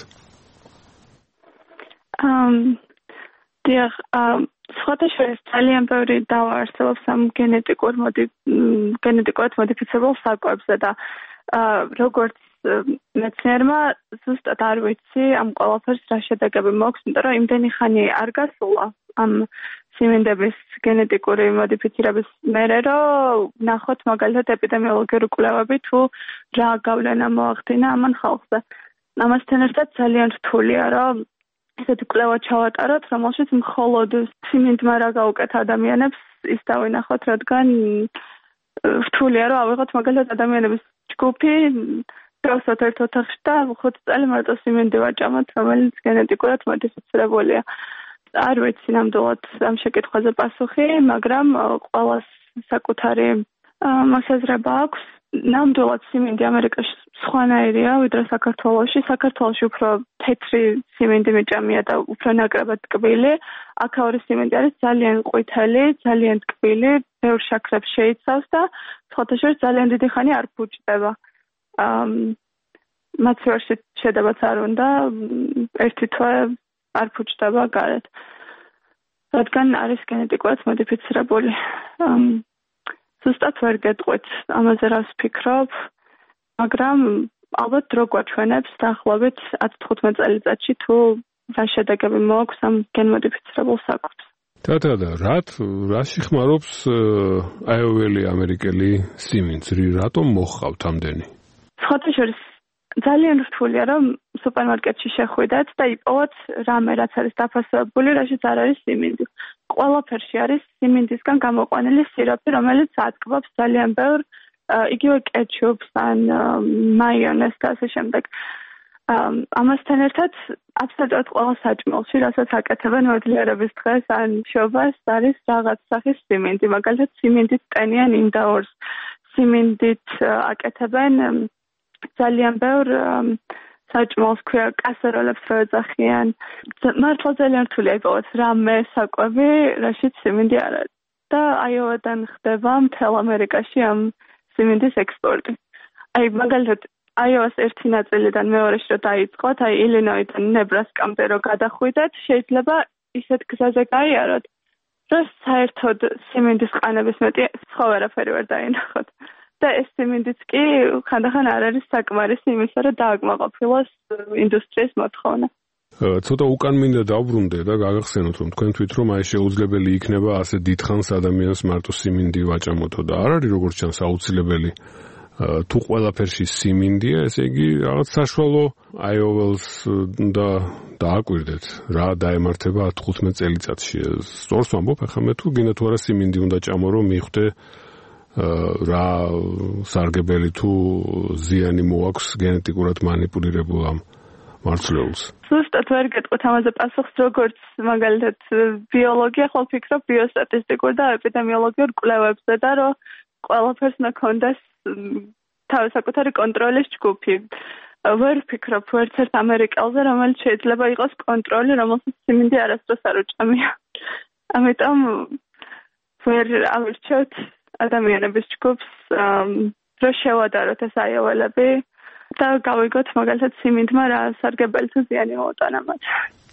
სხვადასხვა ძალიან ბევრი დავა არსებობს ამ გენეტიკურად მოდიფიცირებულ საკვებზე და როგორც მეცნიერმა ზუსტად არ ვიცი ამ ყველაფერს რა შედეგები მაქვს, იმიტომ რომ იმდენი ხანი არ გასულა ამ სიმინდების გენეტიკური მოდიფიცირების მერე, რომ ნახოთ მაგალითად ეპიდემიოლოგიური კვლევები თუ რა გავლენა მოახდინა ამან ხალხზე. ამასთან ერთად ძალიან რთულია, რომ ესეთი კვლევა ჩავატაროთ, რომელშიც მხოლოდ სიმინდმა რა გაუკეთა ადამიანებს ის დავინახოთ, რადგან რთულია, რომ ავიღოთ მაგალითად ადამიანების ჯგუფი დავსვათ ერთ ოთახში და 5 წელი მარტო სიმინდი ვაჭამოთ, რომელიც გენეტიკურად მოდიფიცირებულია. არ ვიცი ნამდვილად ამ შეკითხვაზე პასუხი, მაგრამ ყველას საკუთარი მოსაზრება აქვს. ნამდვილად სიმინდი ამერიკაში სხვანაირია, ვიდრე საქართველოში. საქართველოში უფრო თეთრი სიმინდი მიჭამია და უფრო ნაკლებად ტკბილი. აქაური სიმინდი არის ძალიან ყვითელი, ძალიან ტკბილი, ბევრ შაქრებს შეიცავს და სხვათა შორის ძალიან დიდი ხანი არ ფუჭდება. მათი ვერ შედებაც არ უნდა, ერთი თვე არ ფუჭდება გარეთ. რადგან არის გენეტიკურად მოდიფიცირებული. ზუსტად ვერ გეტყვით ამაზე რას ვფიქრობ, მაგრამ ალბათ დრო გვაჩვენებს დაახლოებით 10-15 წელიწადში თუ რა შედეგები მოაქვს ამ გენმოდიფიცირებულ საკვებს. და რაში ხმარობს აიოველი ამერიკელი სიმინდს, რატომ მოხავთ ამდენი? სხვათა შორის ძალიან რთულია, რომ სუპერმარკეტში შეხვიდეთ და იპოვოთ რამე, რაც არის დაფასებული, რაშიც არ არის სიმინდი. ყველაფერში არის სიმინდისგან გამოყვანილი სიროპი, რომელიც ატკბობს ძალიან ბევრ იგივე კეჩუპს ან მაიონეზს და ასე შემდეგ. ამასთან ერთად აბსოლუტურად ყველა საჭმელში, რასაც აკეთებენ მოძლიერების დღეს ან მშობას, არის რაღაც სახის სიმინდი. მაგალითად, სიმინდით ტენიან ინდაურს, სიმინდით აკეთებენ ძალიან ბევრ საჭმელს, ქვია კასეროლებს რო ეძახიან. მართლა ძალიან რთულია იპოვოთ რამე საკვები, რაშიც სიმინდი არ არის. და აიოვადან ხდება მთელ ამერიკაში ამ სიმინდის ექსპორტი. მაგალითად, აიოვას ერთი ნაწილიდან მეორეში რო დაიწყოთ, ილინოიდან ნებრასკამდე რო გადახვიდეთ, შეიძლება ისეთ გზაზე გაიაროთ, რომ საერთოდ სიმინდის ყანების მეტი სხვა ვერაფერი ვერ დაინახოთ. და ეს სიმინდიც კი ხანდახან არ არის საკმარისი იმისა, რომ დააკმაყოფილოს ინდუსტრიის მოთხოვნა. ცოტა უკან მინდა დავბრუნდე და გაგახსენოთ, რომ თქვენ თვით რომ აი შეუძლებელი იქნება ასე დიდხანს ადამიანს მარტო სიმინდი ვაჭამოთო და არ არის როგორც ჩანს აუცილებელი თუ ყველაფერში სიმინდია, ესე იგი რაღაც საშუალო აიოველს და დააკვირდეთ რა დაემართება 15 წელიწადში. სწორს ვამბობ, ახლა მე თუ გინდა თუ არა სიმინდი უნდა ჭამო, რომ მიხვდე რა სარგებელი თუ ზიანი მოაქვს გენეტიკურად მანიპულირებულ ამ მარცვლეულს. ზუსტად ვერ გეტყვით ამაზე პასუხს, როგორც მაგალითად ბიოლოგია, ხოლმე ვფიქრობ ბიოსტატისტიკურ და ეპიდემიოლოგიურ კვლევებზე და რომ ყველაფერს უნდა ქონდეს თავის საკუთარი კონტროლის ჯგუფი. ვერ ვფიქრობ ვერცერთ ამერიკელზე, რომელიც შეიძლება იყოს კონტროლი, რომელსაც სიმინდი არასდროს არ უჭამია. ამიტომ ვერ ავირჩევთ ადამიანების ჯგუფს, რომ შევადაროთ ეს აიოველები და გავიგოთ მაგალითად სიმინდმა რა სარგებელი თუ ზიანი მოუტანა მათ.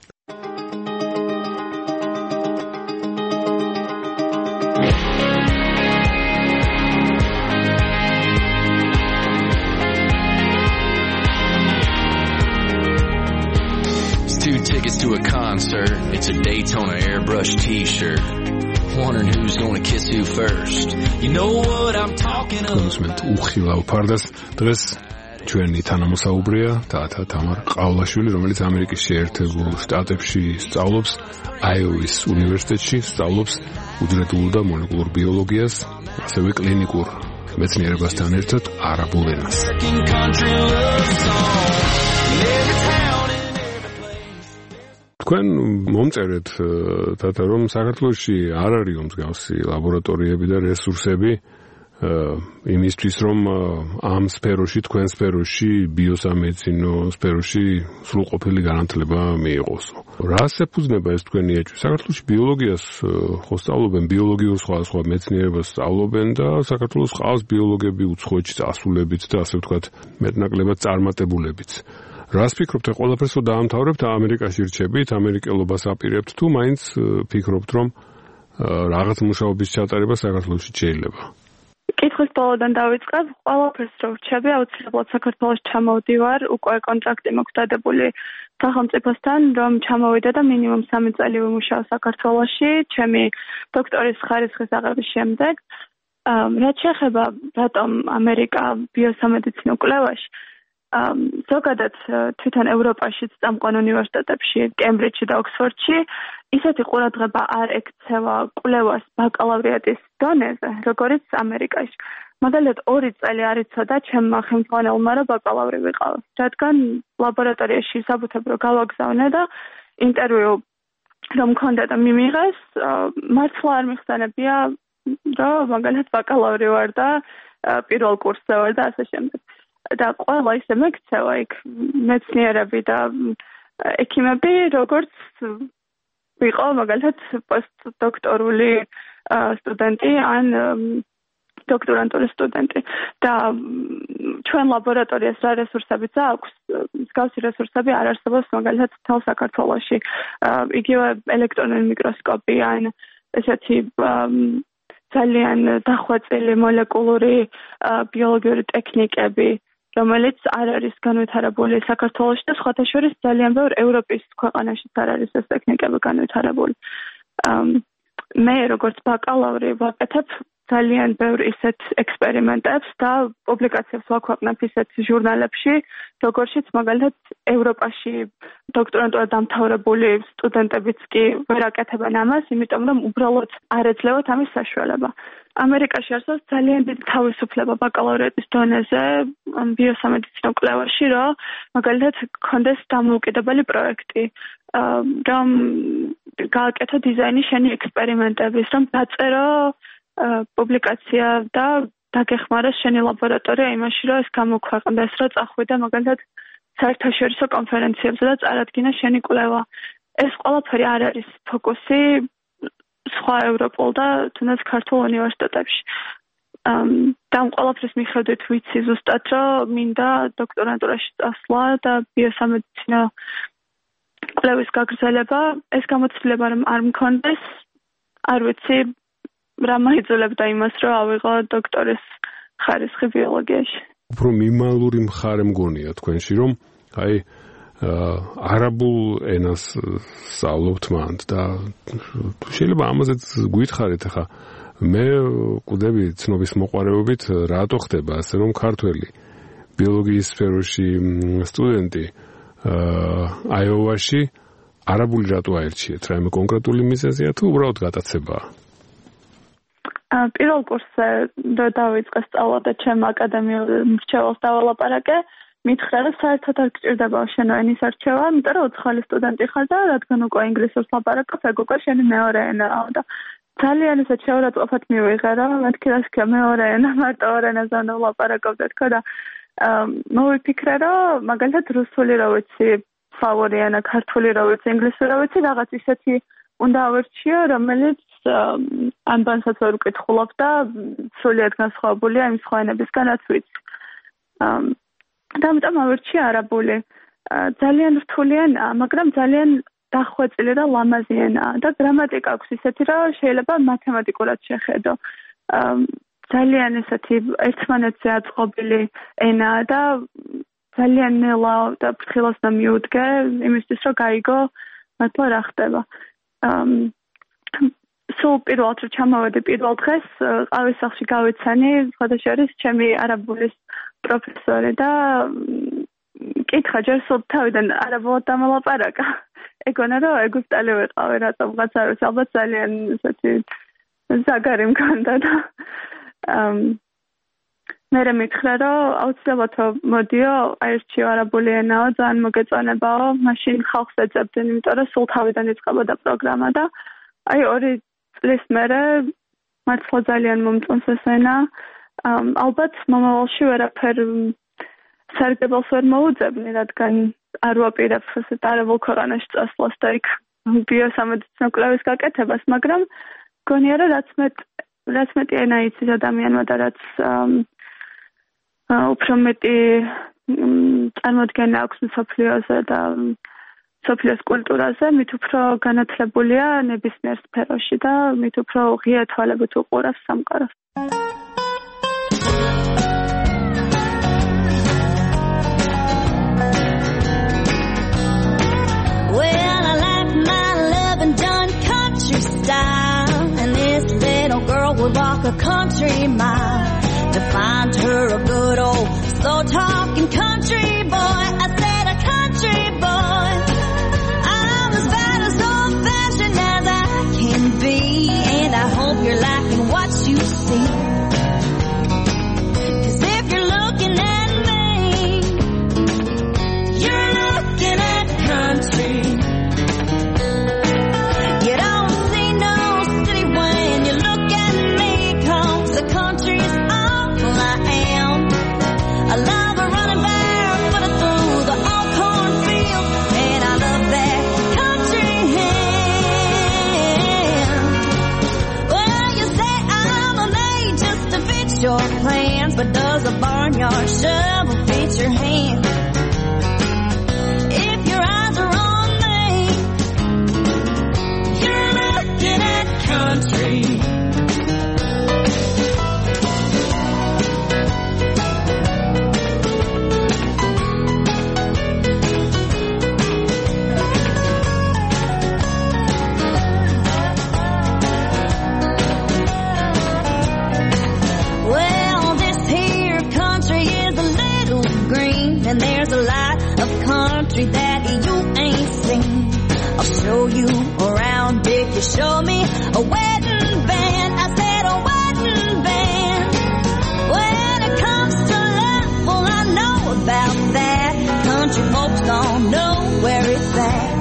It's 2 tickets to a concert. It's a Daytona airbrush t-shirt. Wondering who's gonna kiss who first. You know what I'm talking about. კონსუმენტ უხილავ ფარდას დღეს ჩვენი თანამოსაუბრეა თათა თამარ ყავლაშვილი, რომელიც ამერიკის შეერთებულ შტატებში სწავლობს, აიოვის უნივერსიტეტში სწავლობს უჯრედულ და მოლეკულურ ბიოლოგიას, ასევე კლინიკურ მეცნიერებასთან ერთად არაბულ ენას. თქვენ მომწერეთ თათა რომ საქართველოში არ არის მსგავსი ლაბორატორიები და რესურსები იმისთვის რომ ამ სფეროში, თქვენ სფეროში, ბიოსამედიცინო სფეროში სრულყოფილი განათლება მიიღოს. რას ეფუძნება ეს თქვენი ეჭვი? საქართველოში ბიოლოგიას ხო სწავლობენ, ბიოლოგიურ სხვა მეცნიერებას სწავლობენ და საქართველოს ყავს ბიოლოგები უცხოეთში წასულებით და ასე ვთქვათ მეტნაკლებად წარმატებულებიც. რას ფიქრობთ, ყველაფერს დაამთავრებთ ამერიკაში რჩებით, ამერიკელობას აპირებთ თუ მაინც ფიქრობთ რომ რაღაც მუშაობის ჩატარება საქართველოში შეიძლება? კითხვის ბოლოდან დავიწყებ, ყველაფერს რო ვრჩები, აუცილებლად საქართველოს ჩამოვდივარ, უკვე კონტრაქტი მაქვს დადებული სახელმწიფოსთან, რომ ჩამოვიდე და მინიმუმ 3 წელი ვიმუშაო საქართველოში, ჩემი დოქტორის ხარისხის აღების შემდეგ. რაც შეეხება რატომ ამერიკა ბიოსამედიცინო კვლევაში, ზოგადად თვითონ ევროპაშიც წამყვან უნივერსიტეტებში, კემბრიჯში და ოქსფორდში ისეთი ყურადღება არ ექცევა კვლევას ბაკალავრიატის დონეზე, როგორიც ამერიკაში. მაგალითად 2 წელი არ იცოდა ჩემმა ხელმძღვანელმა რომ ბაკალავრი ვიყავ, რადგან ლაბორატორიაში საბუთებრო გავაგზავნე და ინტერვიუ რომ მქონდა და მიმიღეს, მართლა არ მიხსენებია, რომ მაგალითად ბაკალავრი ვარ და პირველ კურსზე ვარ და ასე შემდეგ. და ყველა ისე მეკცევა იქ მეცნიერები და ექიმები, როგორც ვიყო მაგალითად პოსტდოქტორული სტუდენტი ან დოქტორანტურის სტუდენტი და ჩვენ ლაბორატორიას რა რესურსებიც აქვს, მსგავსი რესურსები არ არსებობს მაგალითად თელ საქართველოში. იგივე ელექტრონული მიკროსკოპი ან ესეთი ძალიან დახვეწილი მოლეკულური ბიოლოგიური ტექნიკები, რომელიც არ არის განვითარებული საქართველოში და სხვათა შორის ძალიან ბევრ ევროპის ქვეყანაშიც არ არის ეს ტექნიკები განვითარებული. მე როგორც ბაკალავრი ვაკეთებ ძალიან ბევრ ისეთ ექსპერიმენტებს და პუბლიკაციებს ვაქვეყნებ ისეთ ჟურნალებში, როგორშიც მაგალითად ევროპაში დოქტორანტურა დამთავრებული სტუდენტებიც კი ვერ აკეთებენ ამას, იმიტომ რომ უბრალოდ არ ეძლევათ ამის საშუალება. ამერიკაში არსებობს ძალიან დიდი თავისუფლება ბაკალავრიატის დონეზე ბიოსამედიცინო კვლევაში, რომ მაგალითად გქონდეს დამოუკიდებელი პროექტი, რომ გააკეთო დიზაინის შენი ექსპერიმენტების, რომ დაწერო პუბლიკაცია და დაგეხმაროს შენი ლაბორატორია იმაში, რომ ეს გამოქვეყნდეს, რომ წახვიდე მაგალითად საერთაშორისო კონფერენციებზე და წარადგინე შენი კვლევა. ეს ყველაფერი არ არის ფოკუსი სხვა ევროპულ და თუნდაც ქართულ უნივერსიტეტებში. და ამ ყველაფრის მიხედვით ვიცი ზუსტად, რომ მინდა დოქტორანტურაში წასვლა და ბიოსამედიცინო კვლევის გაგრძელება. ეს გამოცდილება რომ არ მქონდეს, არ ვიცი რა მაიძულებდა იმას, რომ ავიღო დოქტორის ხარისხი ბიოლოგიაში. უფრო მიმალური მხარე მგონია თქვენში, რომ აი არაბულ ენას სწავლობთ მანდ და შეიძლება ამაზეც გითხარით ახლა მე კუდები ცნობის მოყარებობით რატო ხდება ასე რომ ქართველი ბიოლოგიის სფეროში სტუდენტი აიოვაში არაბული რატო აერჩიეთ? რაიმე კონკრეტული მიზეზია თუ უბრალოდ გატაცებაა? პირველ კურსზე დავიწყე სწავლა და ჩემ აკადემიურ მრჩეველს დავალაპარაკე, მითხრა რომ საერთოდ არ გჭირდება შენ ენის არჩევა, იმიტომ რომ უცხოელი სტუდენტი ხარ და რადგან უკვე ინგლისურს ლაპარაკობ, ეგ უკვე შენი მეორე ენაა და ძალიან ისე შეურაცხყოფად მივიღე, რომ მეთქი რა შეგა მეორე ენა, მარტო ორ ენაზე ვლაპარაკობ და თქო და მოვიფიქრე, რომ მაგალითად რუსული რა ვიცი, ფავორი ენა, ქართული რა ვიცი, ინგლისური რა ვიცი, რაღაც ისეთი უნდა ავერჩიო, რომელიც ანბანსაც ვერ ვკითხულობ და სრულიად განსხვავებულია იმ სხვა ენებისგან, რაც ვიცი. და ამიტომ ავერჩიე არაბული. ძალიან რთული ენაა, მაგრამ ძალიან დახვეწილი და ლამაზი ენაა და გრამატიკა აქვს ისეთი, რომ შეიძლება მათემატიკურად შეხედო. ძალიან ესეთი ერთმანეთზე აწყობილი ენაა და ძალიან ნელა და ფრთხილად უნდა მიუდგე იმისთვის, რომ გაიგო მართლა რა ხდება. სულ პირველად რომ ჩამოვედი პირველ დღეს ყავის სახლში გავიცანი სხვადასხვა არის ჩემი არაბულის პროფესორი და კითხა ჯერ სულ თავიდან არაბულად დამალაპარაკა. ეგონა რომ ეგვიპტელი ვიყავი რატომღაც არ ვიცი, ალბათ ძალიან ესეთი ზაგარი მქონდა და მე მითხრა რომ აუცილებლად მოდიო აერჩიო არაბული ენაო, ძალიან მოგეწონებაო, მაშინ ხალხს ეძებდნენ, იმიტომ რომ სულ თავიდან იწყებოდა პროგრამა და აი 2 წლის მერე მართლა ძალიან მომწონს ეს ენა. ალბათ მომავალში ვერაფერ სარგებელს ვერ მოუძებნი, რადგან არ ვაპირებ ესეთ არაბულ ქვეყანაში წასვლას და იქ ბიოსამედიცინო კვლევის გაკეთებას, მაგრამ გონია რომ რაც მეტი ენა იცის ადამიანმა და რაც უფრო მეტი წარმოდგენა აქვს მსოფლიოზე და მსოფლიოს კულტურაზე, მით უფრო განათლებულია ნებისმიერ სფეროში და მით უფრო ღია თვალებით უყურებს სამყაროს. Well, I like my love and done country style, and this little girl would walk a country mile to find her a good old slow talking country side of country that you ain't seen. I'll show you around if you show me a wedding band. I said a wedding band. When it comes to love, well, I know about that. Country folks don't know where it's at.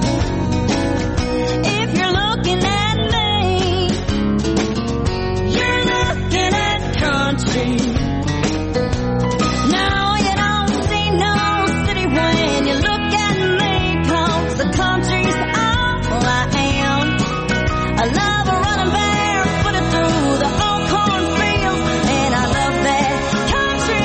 If you're looking at me, you're looking at country. No, you don't see no city when you look at me, 'cause the country's all I am. I love a running barefooted through the old cornfields, and I love that country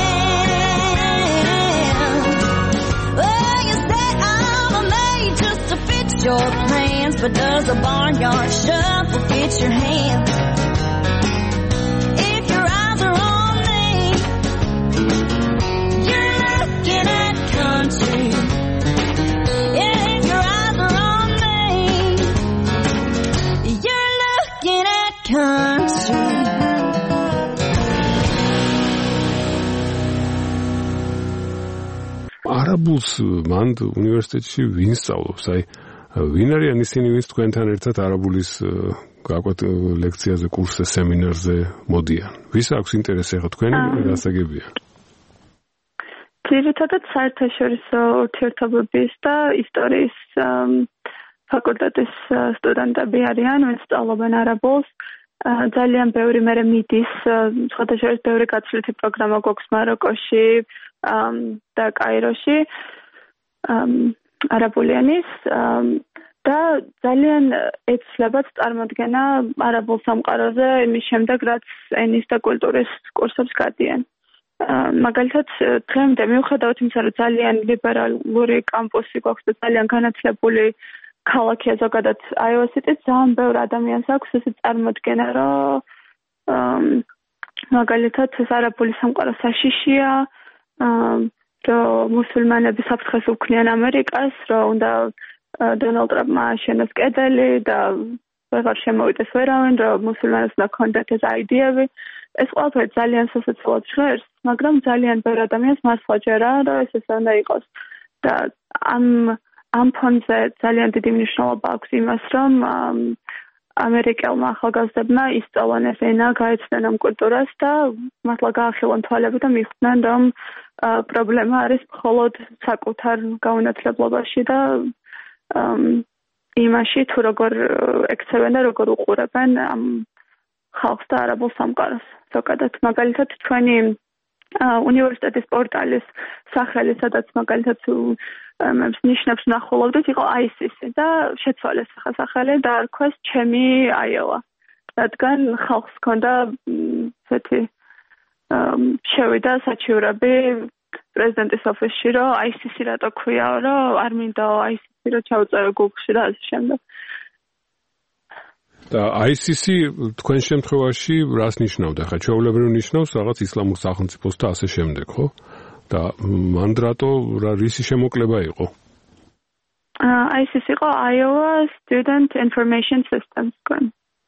hand. Well, you say I'm made just to fit your plans, but does a barnyard shovel fit your hands? If your eyes are on me, you're looking at country. Yeah, if your eyes are on me, you're looking at country. არაბულს მან უნივერსიტეტში ვინ სწავლობს? აი, ვინ არიან ისინი, ვინც თქვენთან ერთად არაბულის გაკვეთ ლექციაზე, კურსზე, სემინარზე მოდიან? ვის აქვს ინტერესი ახლა თქვენი გასაგებია? ძირითადად საერთაშორისო ურთიერთობების და ისტორიის ფაკულტეტის სტუდენტები არიან, ვინც სწავლობენ არაბულს. ძალიან ბევრი მერე მიდის, სხვადასხვა ბევრი გაცვლითი პროგრამა გვაქვს მაროკოში და კაიროში არაბულიანის და ძალიან ეცვლებათ წარმოდგენა არაბულ სამყაროზე იმის შემდეგ, რაც ენის და კულტურის კურსებს გადიან. მაგალითად, დღემდე მიუხედავად იმისა, რომ ძალიან ლიბერალური კამპუსი გვაქვს და ძალიან განათლებული ქალაქია ზოგადად Iowa City, ძალიან ბევრ ადამიანს აქვს ესე წარმოდგენა, რომ მაგალითად ეს არაბული სამყარო საშიშია, რომ მუსულმანები საფრთხეს უქმნიან ამერიკას, რომ უნდა დონალდ ტრამპმა ააშენოს კედელი და ვეღარ შემოვიდეს ვერავინ, რომ მუსულმანებს უნდა ქონდეთ ეს აიდეები. ეს ყველაფერი ძალიან სასაცილოდ ჟღერს, მაგრამ ძალიან ბევრ ადამიანს მართლა ჯერა, რომ ეს ესე უნდა იყოს. და ამ ფონზე ძალიან დიდი მნიშვნელობა აქვს იმას, რომ ამერიკელმა ახალგაზრდებმა ისწავლონ ეს ენა, გაეცნონ ამ კულტურას და მართლა გაახილონ თვალები და მიხვდნენ, რომ პრობლემა არის მხოლოდ საკუთარ გაუნათლებლობაში და იმაში, თუ როგორ ექცევენ და როგორ უყურებენ ამ ხალხს და არაბულ სამყაროს. ზოგადად, მაგალითად, თქვენი უნივერსიტეტის პორტალის სახელი, სადაც მაგალითად ნიშნებს ნახულობდით, იყო ICC და შეცვალეს სახელი და არქვეს ჩემი Iowa. რადგან ხალხს ჰქონდა ესეთი შევიდა საჩივრები პრეზიდენტის ოფისში, რომ ICC რატო ქვიაო, რომ არ მინდა ICC რომ ჩავწერო Google-ში და ასე შემდეგ. და ICC თქვენ შემთხვევაში რას ნიშნავდა? ხა ჩვეულებრივ ნიშნავს რაღაც ისლამურ სახელმწიფოს და ასე შემდეგ, ხო? და მან რატო რისი შემოკლება იყო? ICC იყო Iowa Student Information Systems კენ.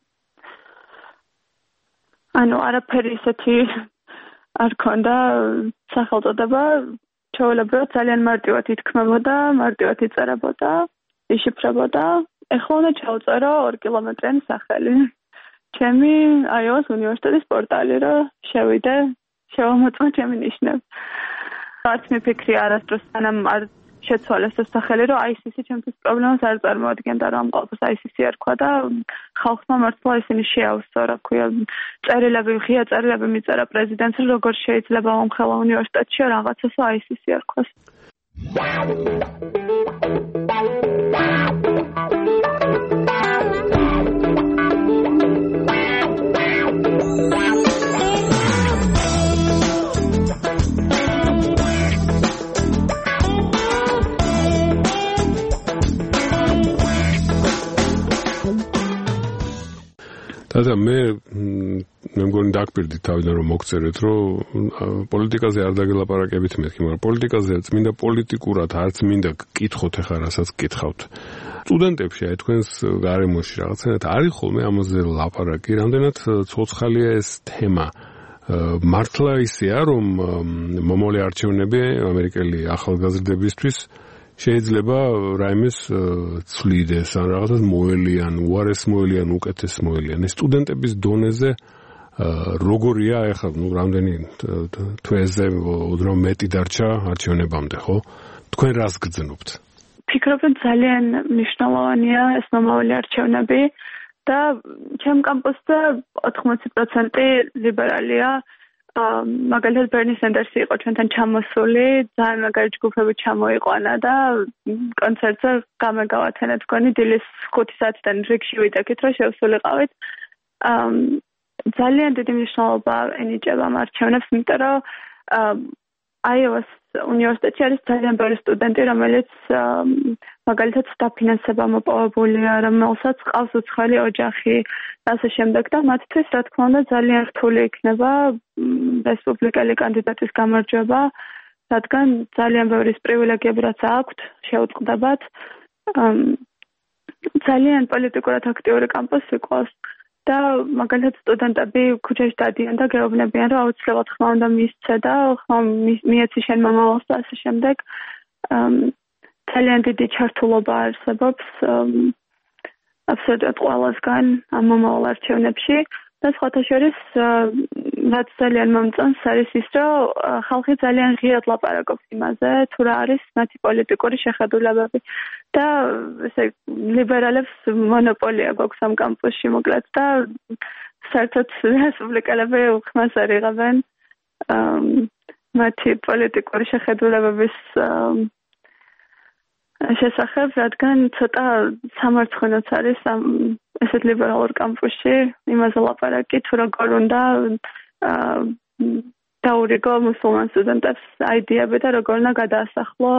ანუ არაფერი ისეთი არ ქონდა სახელწოდება, ჩვეულებრივ ძალიან მარტივად ითქმებოდა, მარტივად იწერებოდა, იშიფრებოდა. ეხლა უნდა ჩავწერო 2 კილომეტრიანი სახელი. ჩემი Iowa-ს უნივერსიტეტის პორტალი, რომ შევიდე, შევამოწმო ჩემი ნიშნები. არც მიფიქრი არასდროს სანამ არ შეცვალეს ეს სახელი, რომ ICC ჩემთვის პრობლემას არ წარმოადგენდა, რომ ამ ყველაფერს ICC ერქვა და ხალხმა მართლა ისინი შეავსო, რა ქვია, ღია წერილები მიწერა პრეზიდენტს, როგორ შეიძლება მომხელა უნივერსიტეტში რაღაცას ICC ერქვას. და მე მგონი დაგპირდით თავიდან რომ მოგწერეთ რომ პოლიტიკაზე არ დაგელაპარაკებით მეთქი, მაგრამ პოლიტიკაზე წმინდა პოლიტიკურად არც მინდა გკითხოთ ახლა რასაც გკითხავთ. სტუდენტებში აი თქვენს გარემოში რაღაცნაირად არის ხოლმე ამაზე ლაპარაკი, რამდენად ცოცხალია ეს თემა მართლა ისეა, რომ მომავალი არჩევნები ამერიკელი ახალგაზრდებისთვის შეიძლება რაიმეს ცვლიდეს ან რაღაცას მოელიან, უარეს მოელიან, უკეთეს მოელიან. სტუდენტების დონეზე როგორია ახლა, რამდენი თვეზე უდრა მეტი დარჩა არჩევნებამდე, ხო? თქვენ რას გძნობთ? ფიქრობ, ძალიან მნიშვნელოვანია ეს მომავალი არჩევნები და ჩემ კამპუსზე 80% ლიბერალია. მაგალითად ბერნი სენდერსი იყო ჩვენთან ჩამოსული, ძალიან მაგარი ჯგუფები ჩამოიყვანა და კონცერტზე გამეგავათენა თქვენი დილის 5 საათიდან რიგში ვიდექით, რომ შევსულიყავით. ძალიან დიდი მნიშვნელობა ენიჭება ამ არჩევნებს, იმიტომ რომ აიოვას უნივერსიტეტში არის ძალიან ბევრი სტუდენტი, რომელიც მაგალითად დაფინანსება მოპოვებულია, რომელსაც ყავს უცხოელი ოჯახი და ასე შემდეგ და მათთვის რა თქმა უნდა ძალიან რთული იქნება რესპუბლიკელი კანდიდატის გამარჯვება, რადგან ძალიან ბევრი პრივილეგიები რაც აქვთ შეუწყდებათ. ძალიან პოლიტიკურად აქტიური კამპუსი ყავს. და მაგალითად სტუდენტები ქუჩაში დადიან და გეუბნებიან, რომ აუცილებლად ხმა უნდა მისცე და ხმა მიეცი შენ მომავალს და ასე შემდეგ. ძალიან დიდი ჩართულობა არსებობს აბსოლუტურად ყველასგან ამ მომავალ არჩევნებში და სხვათა შორის რაც ძალიან მომწონს არის ის, რომ ხალხი ძალიან ღიად ლაპარაკობს იმაზე, თუ რა არის მათი პოლიტიკური შეხედულებები და ესე ლიბერალებს მონოპოლია გვაქვს ამ კამპუსში მოკლედ და საერთოდ რესპუბლიკელები უხმას არ იღებენ მათი პოლიტიკური შეხედულებების შესახებ, რადგან ცოტა სამარცხვინოც არის ესეთ ლიბერალურ კამპუსში იმაზე ლაპარაკი, თუ როგორ უნდა დაურიგო მუსულმან სტუდენტებს აიდიები და როგორ უნდა გადაასახლო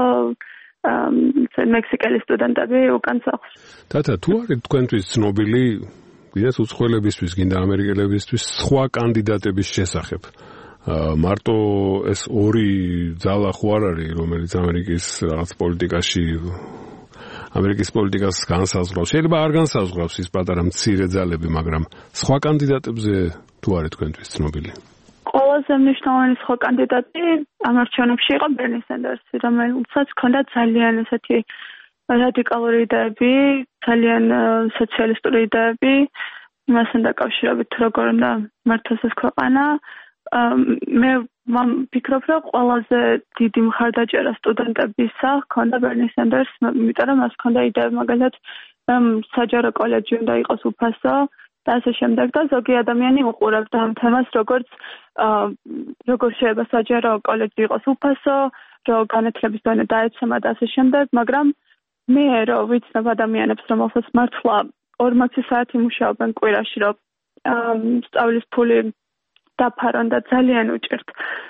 მექსიკელი სტუდენტები უკან სახლში. თათა, თუ არის თქვენთვის ცნობილი, გინდათ უცხოელებისთვის, გინდა ამერიკელებისთვის სხვა კანდიდატების შესახებ? მარტო ეს ორი ძალა ხო არ არის, რომელიც ამერიკის რაღაც პოლიტიკაში ამერიკის პოლიტიკას განსაზღვრავს. შეიძლება არ განსაზღვრავს ის პატარა მცირე ძალები, მაგრამ სხვა კანდიდატებზე თუ არის თქვენთვის ცნობილი? ყველაზე მნიშვნელოვანი სხვა კანდიდატი ამ არჩევნებში იყო ბერნი სენდერსი, რომელსაც ჰქონდა ძალიან ესეთი რადიკალური იდეები, ძალიან სოციალისტური იდეები, მასთან დაკავშირებით როგორ უნდა მართოს ეს ქვეყანა. მე ვფიქრობ, რომ ყველაზე დიდი მხარდაჭერა სტუდენტებისა ჰქონდა ბერნი სენდერსს, იმიტომ რომ მას ჰქონდა იდეები, მაგალითად, საჯარო კოლეჯი უნდა იყოს უფასო და ასე შემდეგ და ზოგი ადამიანი უყურებდა ამ თემას, როგორც როგორ შეიძლება საჯარო კოლეჯი იყოს უფასო, რომ განათლების დონე დაეცემა და ასე შემდეგ, მაგრამ მე რომ ვიცნობ ადამიანებს, რომელსაც მართლა 40 საათი მუშაობენ კვირაში, რომ სწავლის ფული დაფარონ და ძალიან უჭირთ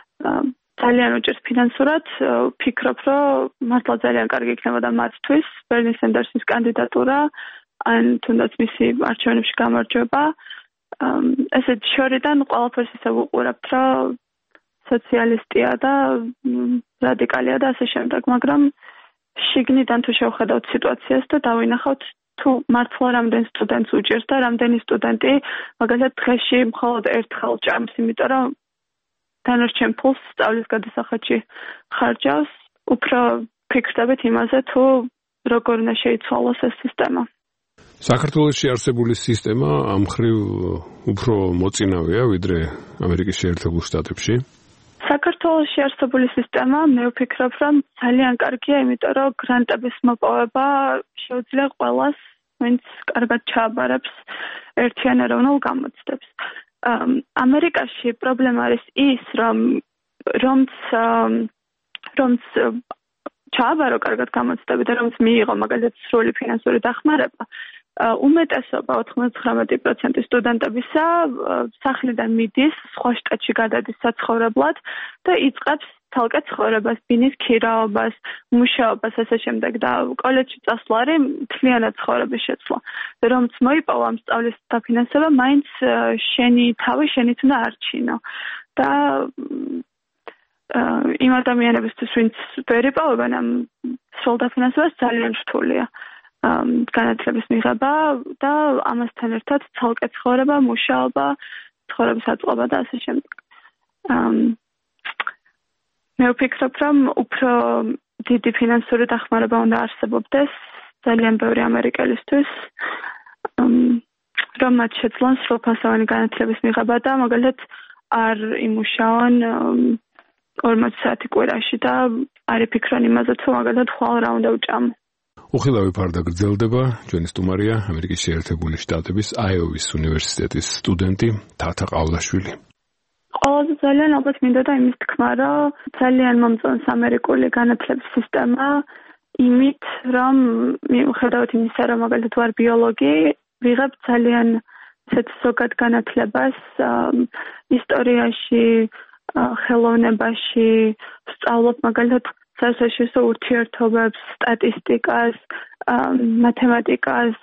ფინანსურად, ვფიქრობ, რომ მართლა ძალიან კარგი იქნებოდა მათთვის ბერნი სენდერსის კანდიდატურა, ან თუნდაც მისი არჩევნებში გამარჯვება. ესე შორიდან ყველაფერს ისე ვუყურებთ, რომ სოციალისტია და რადიკალია და ასე შემდეგ, მაგრამ შიგნიდან თუ შევხედავთ სიტუაციას და დავინახავთ თუ მართლა რამდენ სტუდენტს უჭირს და რამდენი სტუდენტი მაგალითად დღეში მხოლოდ ერთხელ ჭამს, იმიტომ რომ დანარჩენ ფულს სწავლის გადასახადში ხარჯავს, უფრო ფიქრდებით იმაზე, თუ როგორ უნდა შეიცვალოს ეს სისტემა. საქართველოში არსებული სისტემა ამ მხრივ უფრო მოწინავეა, ვიდრე ამერიკის შეერთებულ შტატებში? საქართველოში არსებული სისტემა, მე ვფიქრობ, რომ ძალიან კარგია, იმიტომ რომ გრანტების მოპოვება შეუძლია ყველას, ვინც კარგად ჩააბარებს ერთიან ეროვნულ გამოცდებს. ამერიკაში პრობლემა არის ის, რომც ჩააბარო კარგად გამოცდები და რომც მიიღო მაგალითად სრული ფინანსური დახმარება, უმეტესობა 99% სტუდენტებისა სახლიდან მიდის, სხვა შტატში გადადის საცხოვრებლად და იწყებს თალკე ცხოვრებას, ბინის ქირაობას, მუშაობას ასე შემდეგ და კოლეჯში წასვლა არის მთლიანად ცხოვრების შეცვლა. რომც მოიპოვა ამ სწავლის დაფინანსება, მაინც შენი თავი შენით უნდა არჩინო. და იმ ადამიანებისთვის, ვინც ვერ იპოვებენ ამ სრულ დაფინანსებას, ძალიან რთულია განათლების მიღება და ამასთან ერთად ცალკე ცხოვრება, მუშაობა, ცხოვრების აწყობა და ასე შემდეგ. მე ვფიქრობ, რომ უფრო დიდი ფინანსური დახმარება უნდა არსებობდეს ძალიან ბევრი ამერიკელისთვის, რომ მათ შეძლონ სრულფასოვანი განათლების მიღება და მაგალითად არ იმუშაონ 40 საათი კვირაში და არ იფიქრონ იმაზე, თუ მაგალითად ხვალ რა უნდა უჭამ. უხილავი ფარდა გრძელდება. ჩვენი სტუმარია ამერიკის შეერთებული შტატების აიოვის უნივერსიტეტის სტუდენტი თათა ყავლაშვილი. ყველაზე ძალიან ალბათ მინდოდა იმის თქმა, რომ ძალიან მომწონს ამერიკული განათლების სისტემა იმით, რომ მიუხედავად იმისა, რომ მაგალითად ვარ ბიოლოგი, ვიღებ ძალიან ისეთ ზოგად განათლებას ისტორიაში, ხელოვნებაში, ვსწავლობ მაგალითად საერთაშორისო ურთიერთობებს, სტატისტიკას, მათემატიკას,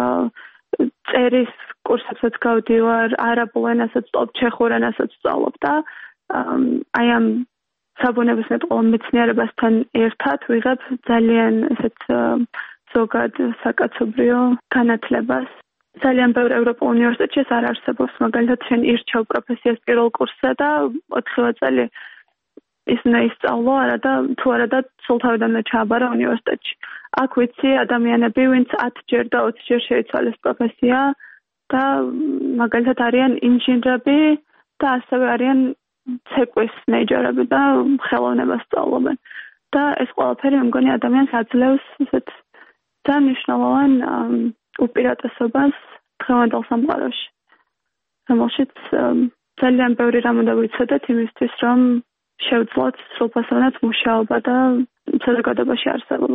წერის კურსებსაც გავდივარ, არაბულ ენასაც ვსწავლობ, ჩეხურ ენასაც ვსწავლობ და აი ამ საბუნებისმეტყველო მეცნიერებასთან ერთად ვიღებ ძალიან ესეთ ზოგად საკაცობრიო განათლებას. ძალიან ბევრ ევროპულ უნივერსიტეტში არ არსებობს, მაგალითად შენ ირჩევ პროფესიას პირველ კურსზე და 4 წელი ის უნდა ისწავლო, თუ არა და სულ თავიდანვე ჩააბარა უნივერსიტეტში. აქ ვიცი ადამიანები, ვინც 10 ჯერ და 20 ჯერ შეიცვალეს პროფესია და მაგალითად არიან ინჟინრები და ასევე არიან ცეკვის მეიჯორები და ხელოვნებას სწავლობენ. და ეს ყველაფერი მე მგონი ადამიანს აძლევს ისეთ ძალიან მნიშვნელოვან უპირატესობას დღევანდელ სამყაროში. რომელშიც ძალიან ბევრი რამ უნდა ვიცოდეთ იმისთვის, რომ შევძლოთ სრულფასოვნად მუშაობა და საზოგადოებაში არსებობა.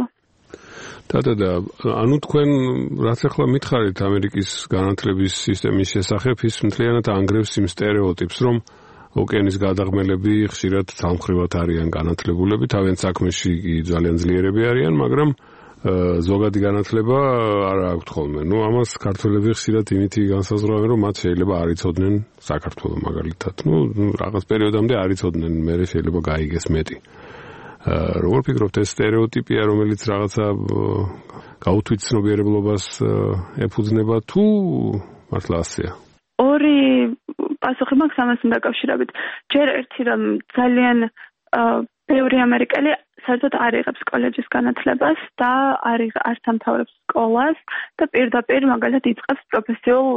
და ანუ თქვენ რაც ახლა მითხარით ამერიკის განათლების სისტემის შესახებ, ის მთლიანად ანგრევს იმ სტერეოტიპს, რომ ოკეანის გადაღმელები ხშირად სამხრივად არიან განათლებულები, თავიანთ საქმეში ძალიან ძლიერები არიან, მაგრამ ზოგადი განათლება არ აქვთ ხოლმე. ამას ქართველები ხშირად იმითი განსაზღვრავენ, რომ მათ შეიძლება არ იცოდნენ საქართველოს მაგალითად. რაღაც პერიოდამდე არ იცოდნენ, მერე შეიძლება გაიგეს მეტი. როგორ ფიქრობთ, ეს სტერეოტიპია, რომელიც რაღაცა გაუთვით ცნობიერებლობას ეფუძნება თუ მართლა ასეა? ორი პასუხი მაქვს ამასთან დაკავშირებით. ჯერ ერთი, რომ ძალიან ბევრი ამერიკელი საერთოდ არ იღებს კოლეჯის განათლებას და არ ამთავრებს სკოლას და პირდაპირ მაგალითად იწყებს პროფესიულ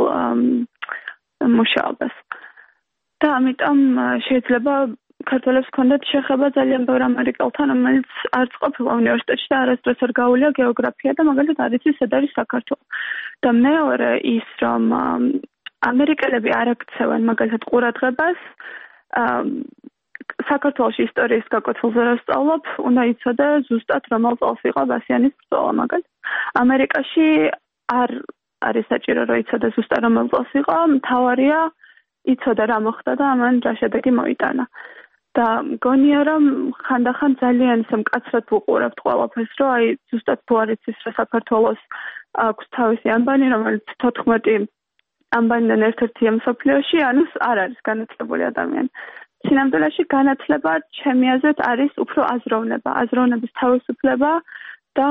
მუშაობას. და ამიტომ შეიძლება ქართველებს ჰქონდათ შეხება ძალიან ბევრ ამერიკელთან, რომელიც არც ყოფილა უნივერსიტეტში და არასდროს არ გაუვლია გეოგრაფია და მაგალითად არ იცის სად არის საქართველო. და მეორე ის, რომ ამერიკელები არ აქცევენ მაგალითად ყურადღებას საქართველოში ისტორიის გაკვეთილზე რა ვსწავლობ, უნდა იცოდე ზუსტად რომელ წელს იყო ბასიანის ბრძოლა მაგალითად. ამერიკაში არ არის საჭირო რომ იცოდე ზუსტად რომელ წელს იყო, მთავარია იცოდე რა მოხდა და ამან რა შედეგი მოიტანა. და მგონია რომ ხანდახან ძალიან მკაცრად ვუყურებთ ყველაფერს, რომ აი ზუსტად თუ არ იცის რომ საქართველოს აქვს თავისი ამბანი, რომელიც 14 ამბანიდან ერთ-ერთია მსოფლიოში, ანუ არ არის განათლებული ადამიანი. სინამდვილეში განათლება ჩემი აზრით არის უფრო აზროვნება, აზროვნების თავისუფლება და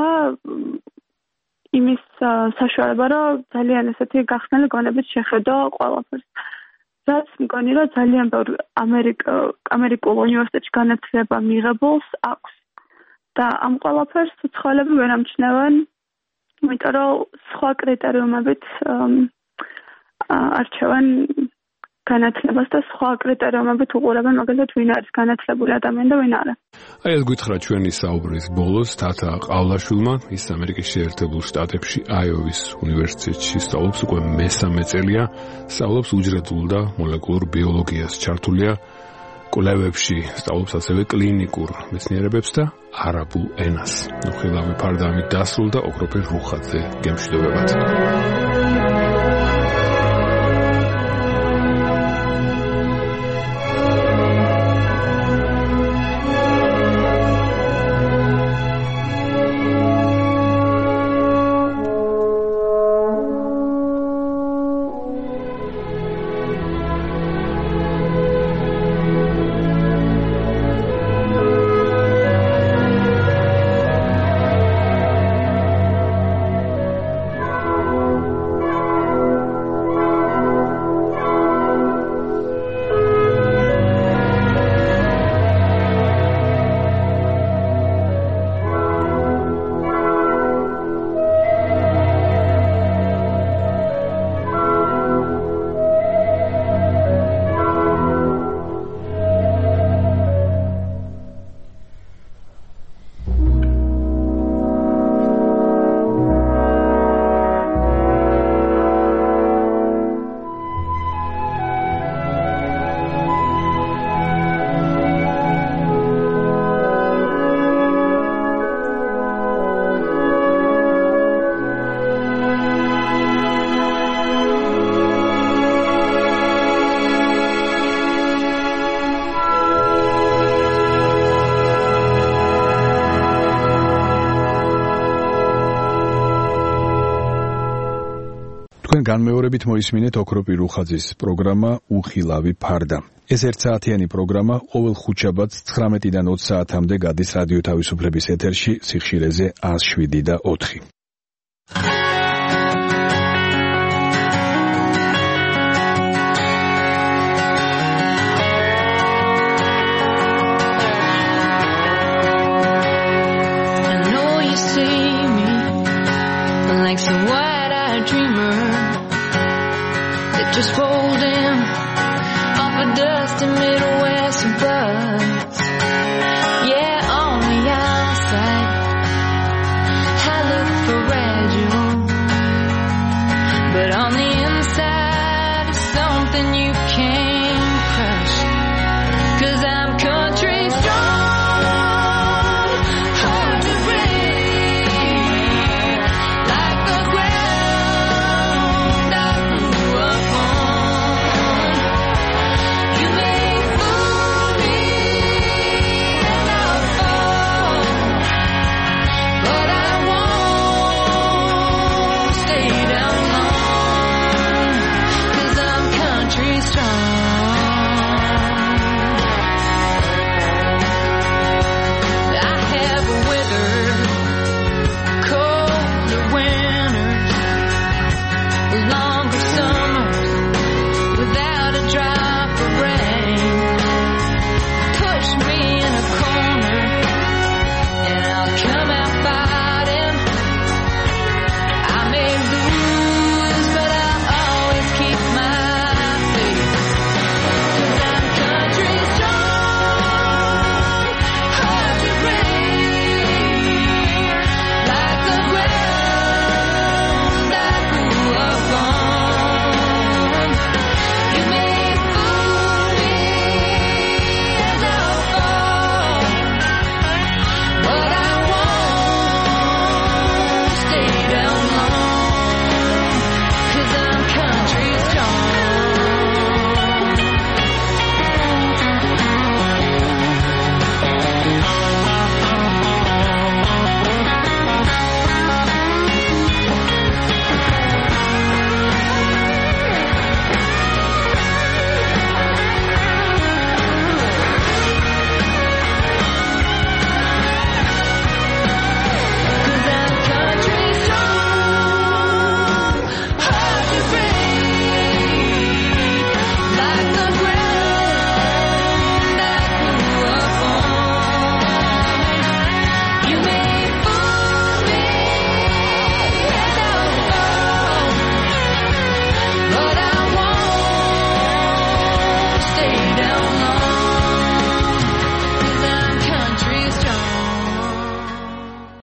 იმის საშუალება, რომ ძალიან ესეთი გახსნილი გონებით შეხედო ყველაფერს. რაც მგონი, რომ ძალიან ბევრ ამერიკულ უნივერსიტეტში განათლება მიღებულს აქვს. და ამ ყველაფერს ცხოველები ვერ ამჩნევენ, იმიტომ რომ სხვა კრიტერიუმებით არჩევენ განათლებას და სხვა კრიტერიუმებით უყურებენ მაგალითად ვინ არის განათლებული ადამიანი და ვინ არა. აი ეს გითხრა ჩვენი საუბრის ბოლოს თათა ყავლაშვილმა, ის ამერიკის შეერთებულ შტატებში აიოვის უნივერსიტეტში სწავლობს უკვე მესამე წელია, სწავლობს უჯრედულ და მოლეკულურ ბიოლოგიას, ჩართულია კვლევებში, სწავლობს ასევე კლინიკურ მეცნიერებებს და არაბულ ენას. ხილავი ფარდა ამით დასრულდა, ოქროფერ რუხაძე გემშვიდობებად. განმეორებით მოისმინეთ ოქროპი რუხაძის პროგრამა უხილავი ფარდა. ეს ერთსაათიანი პროგრამა ყოველ ხუთშაბათს 19-დან 20 საათამდე გადის რადიო თავისუფლების ეთერში სიხშირეზე 107.4. Like some wide-eyed dreamer that just rolled in off a dusty Midwestern bus. Yeah, on the outside I look fragile, but on the inside is something you can't crush. 'Cause I'm country strong, hard to break. Country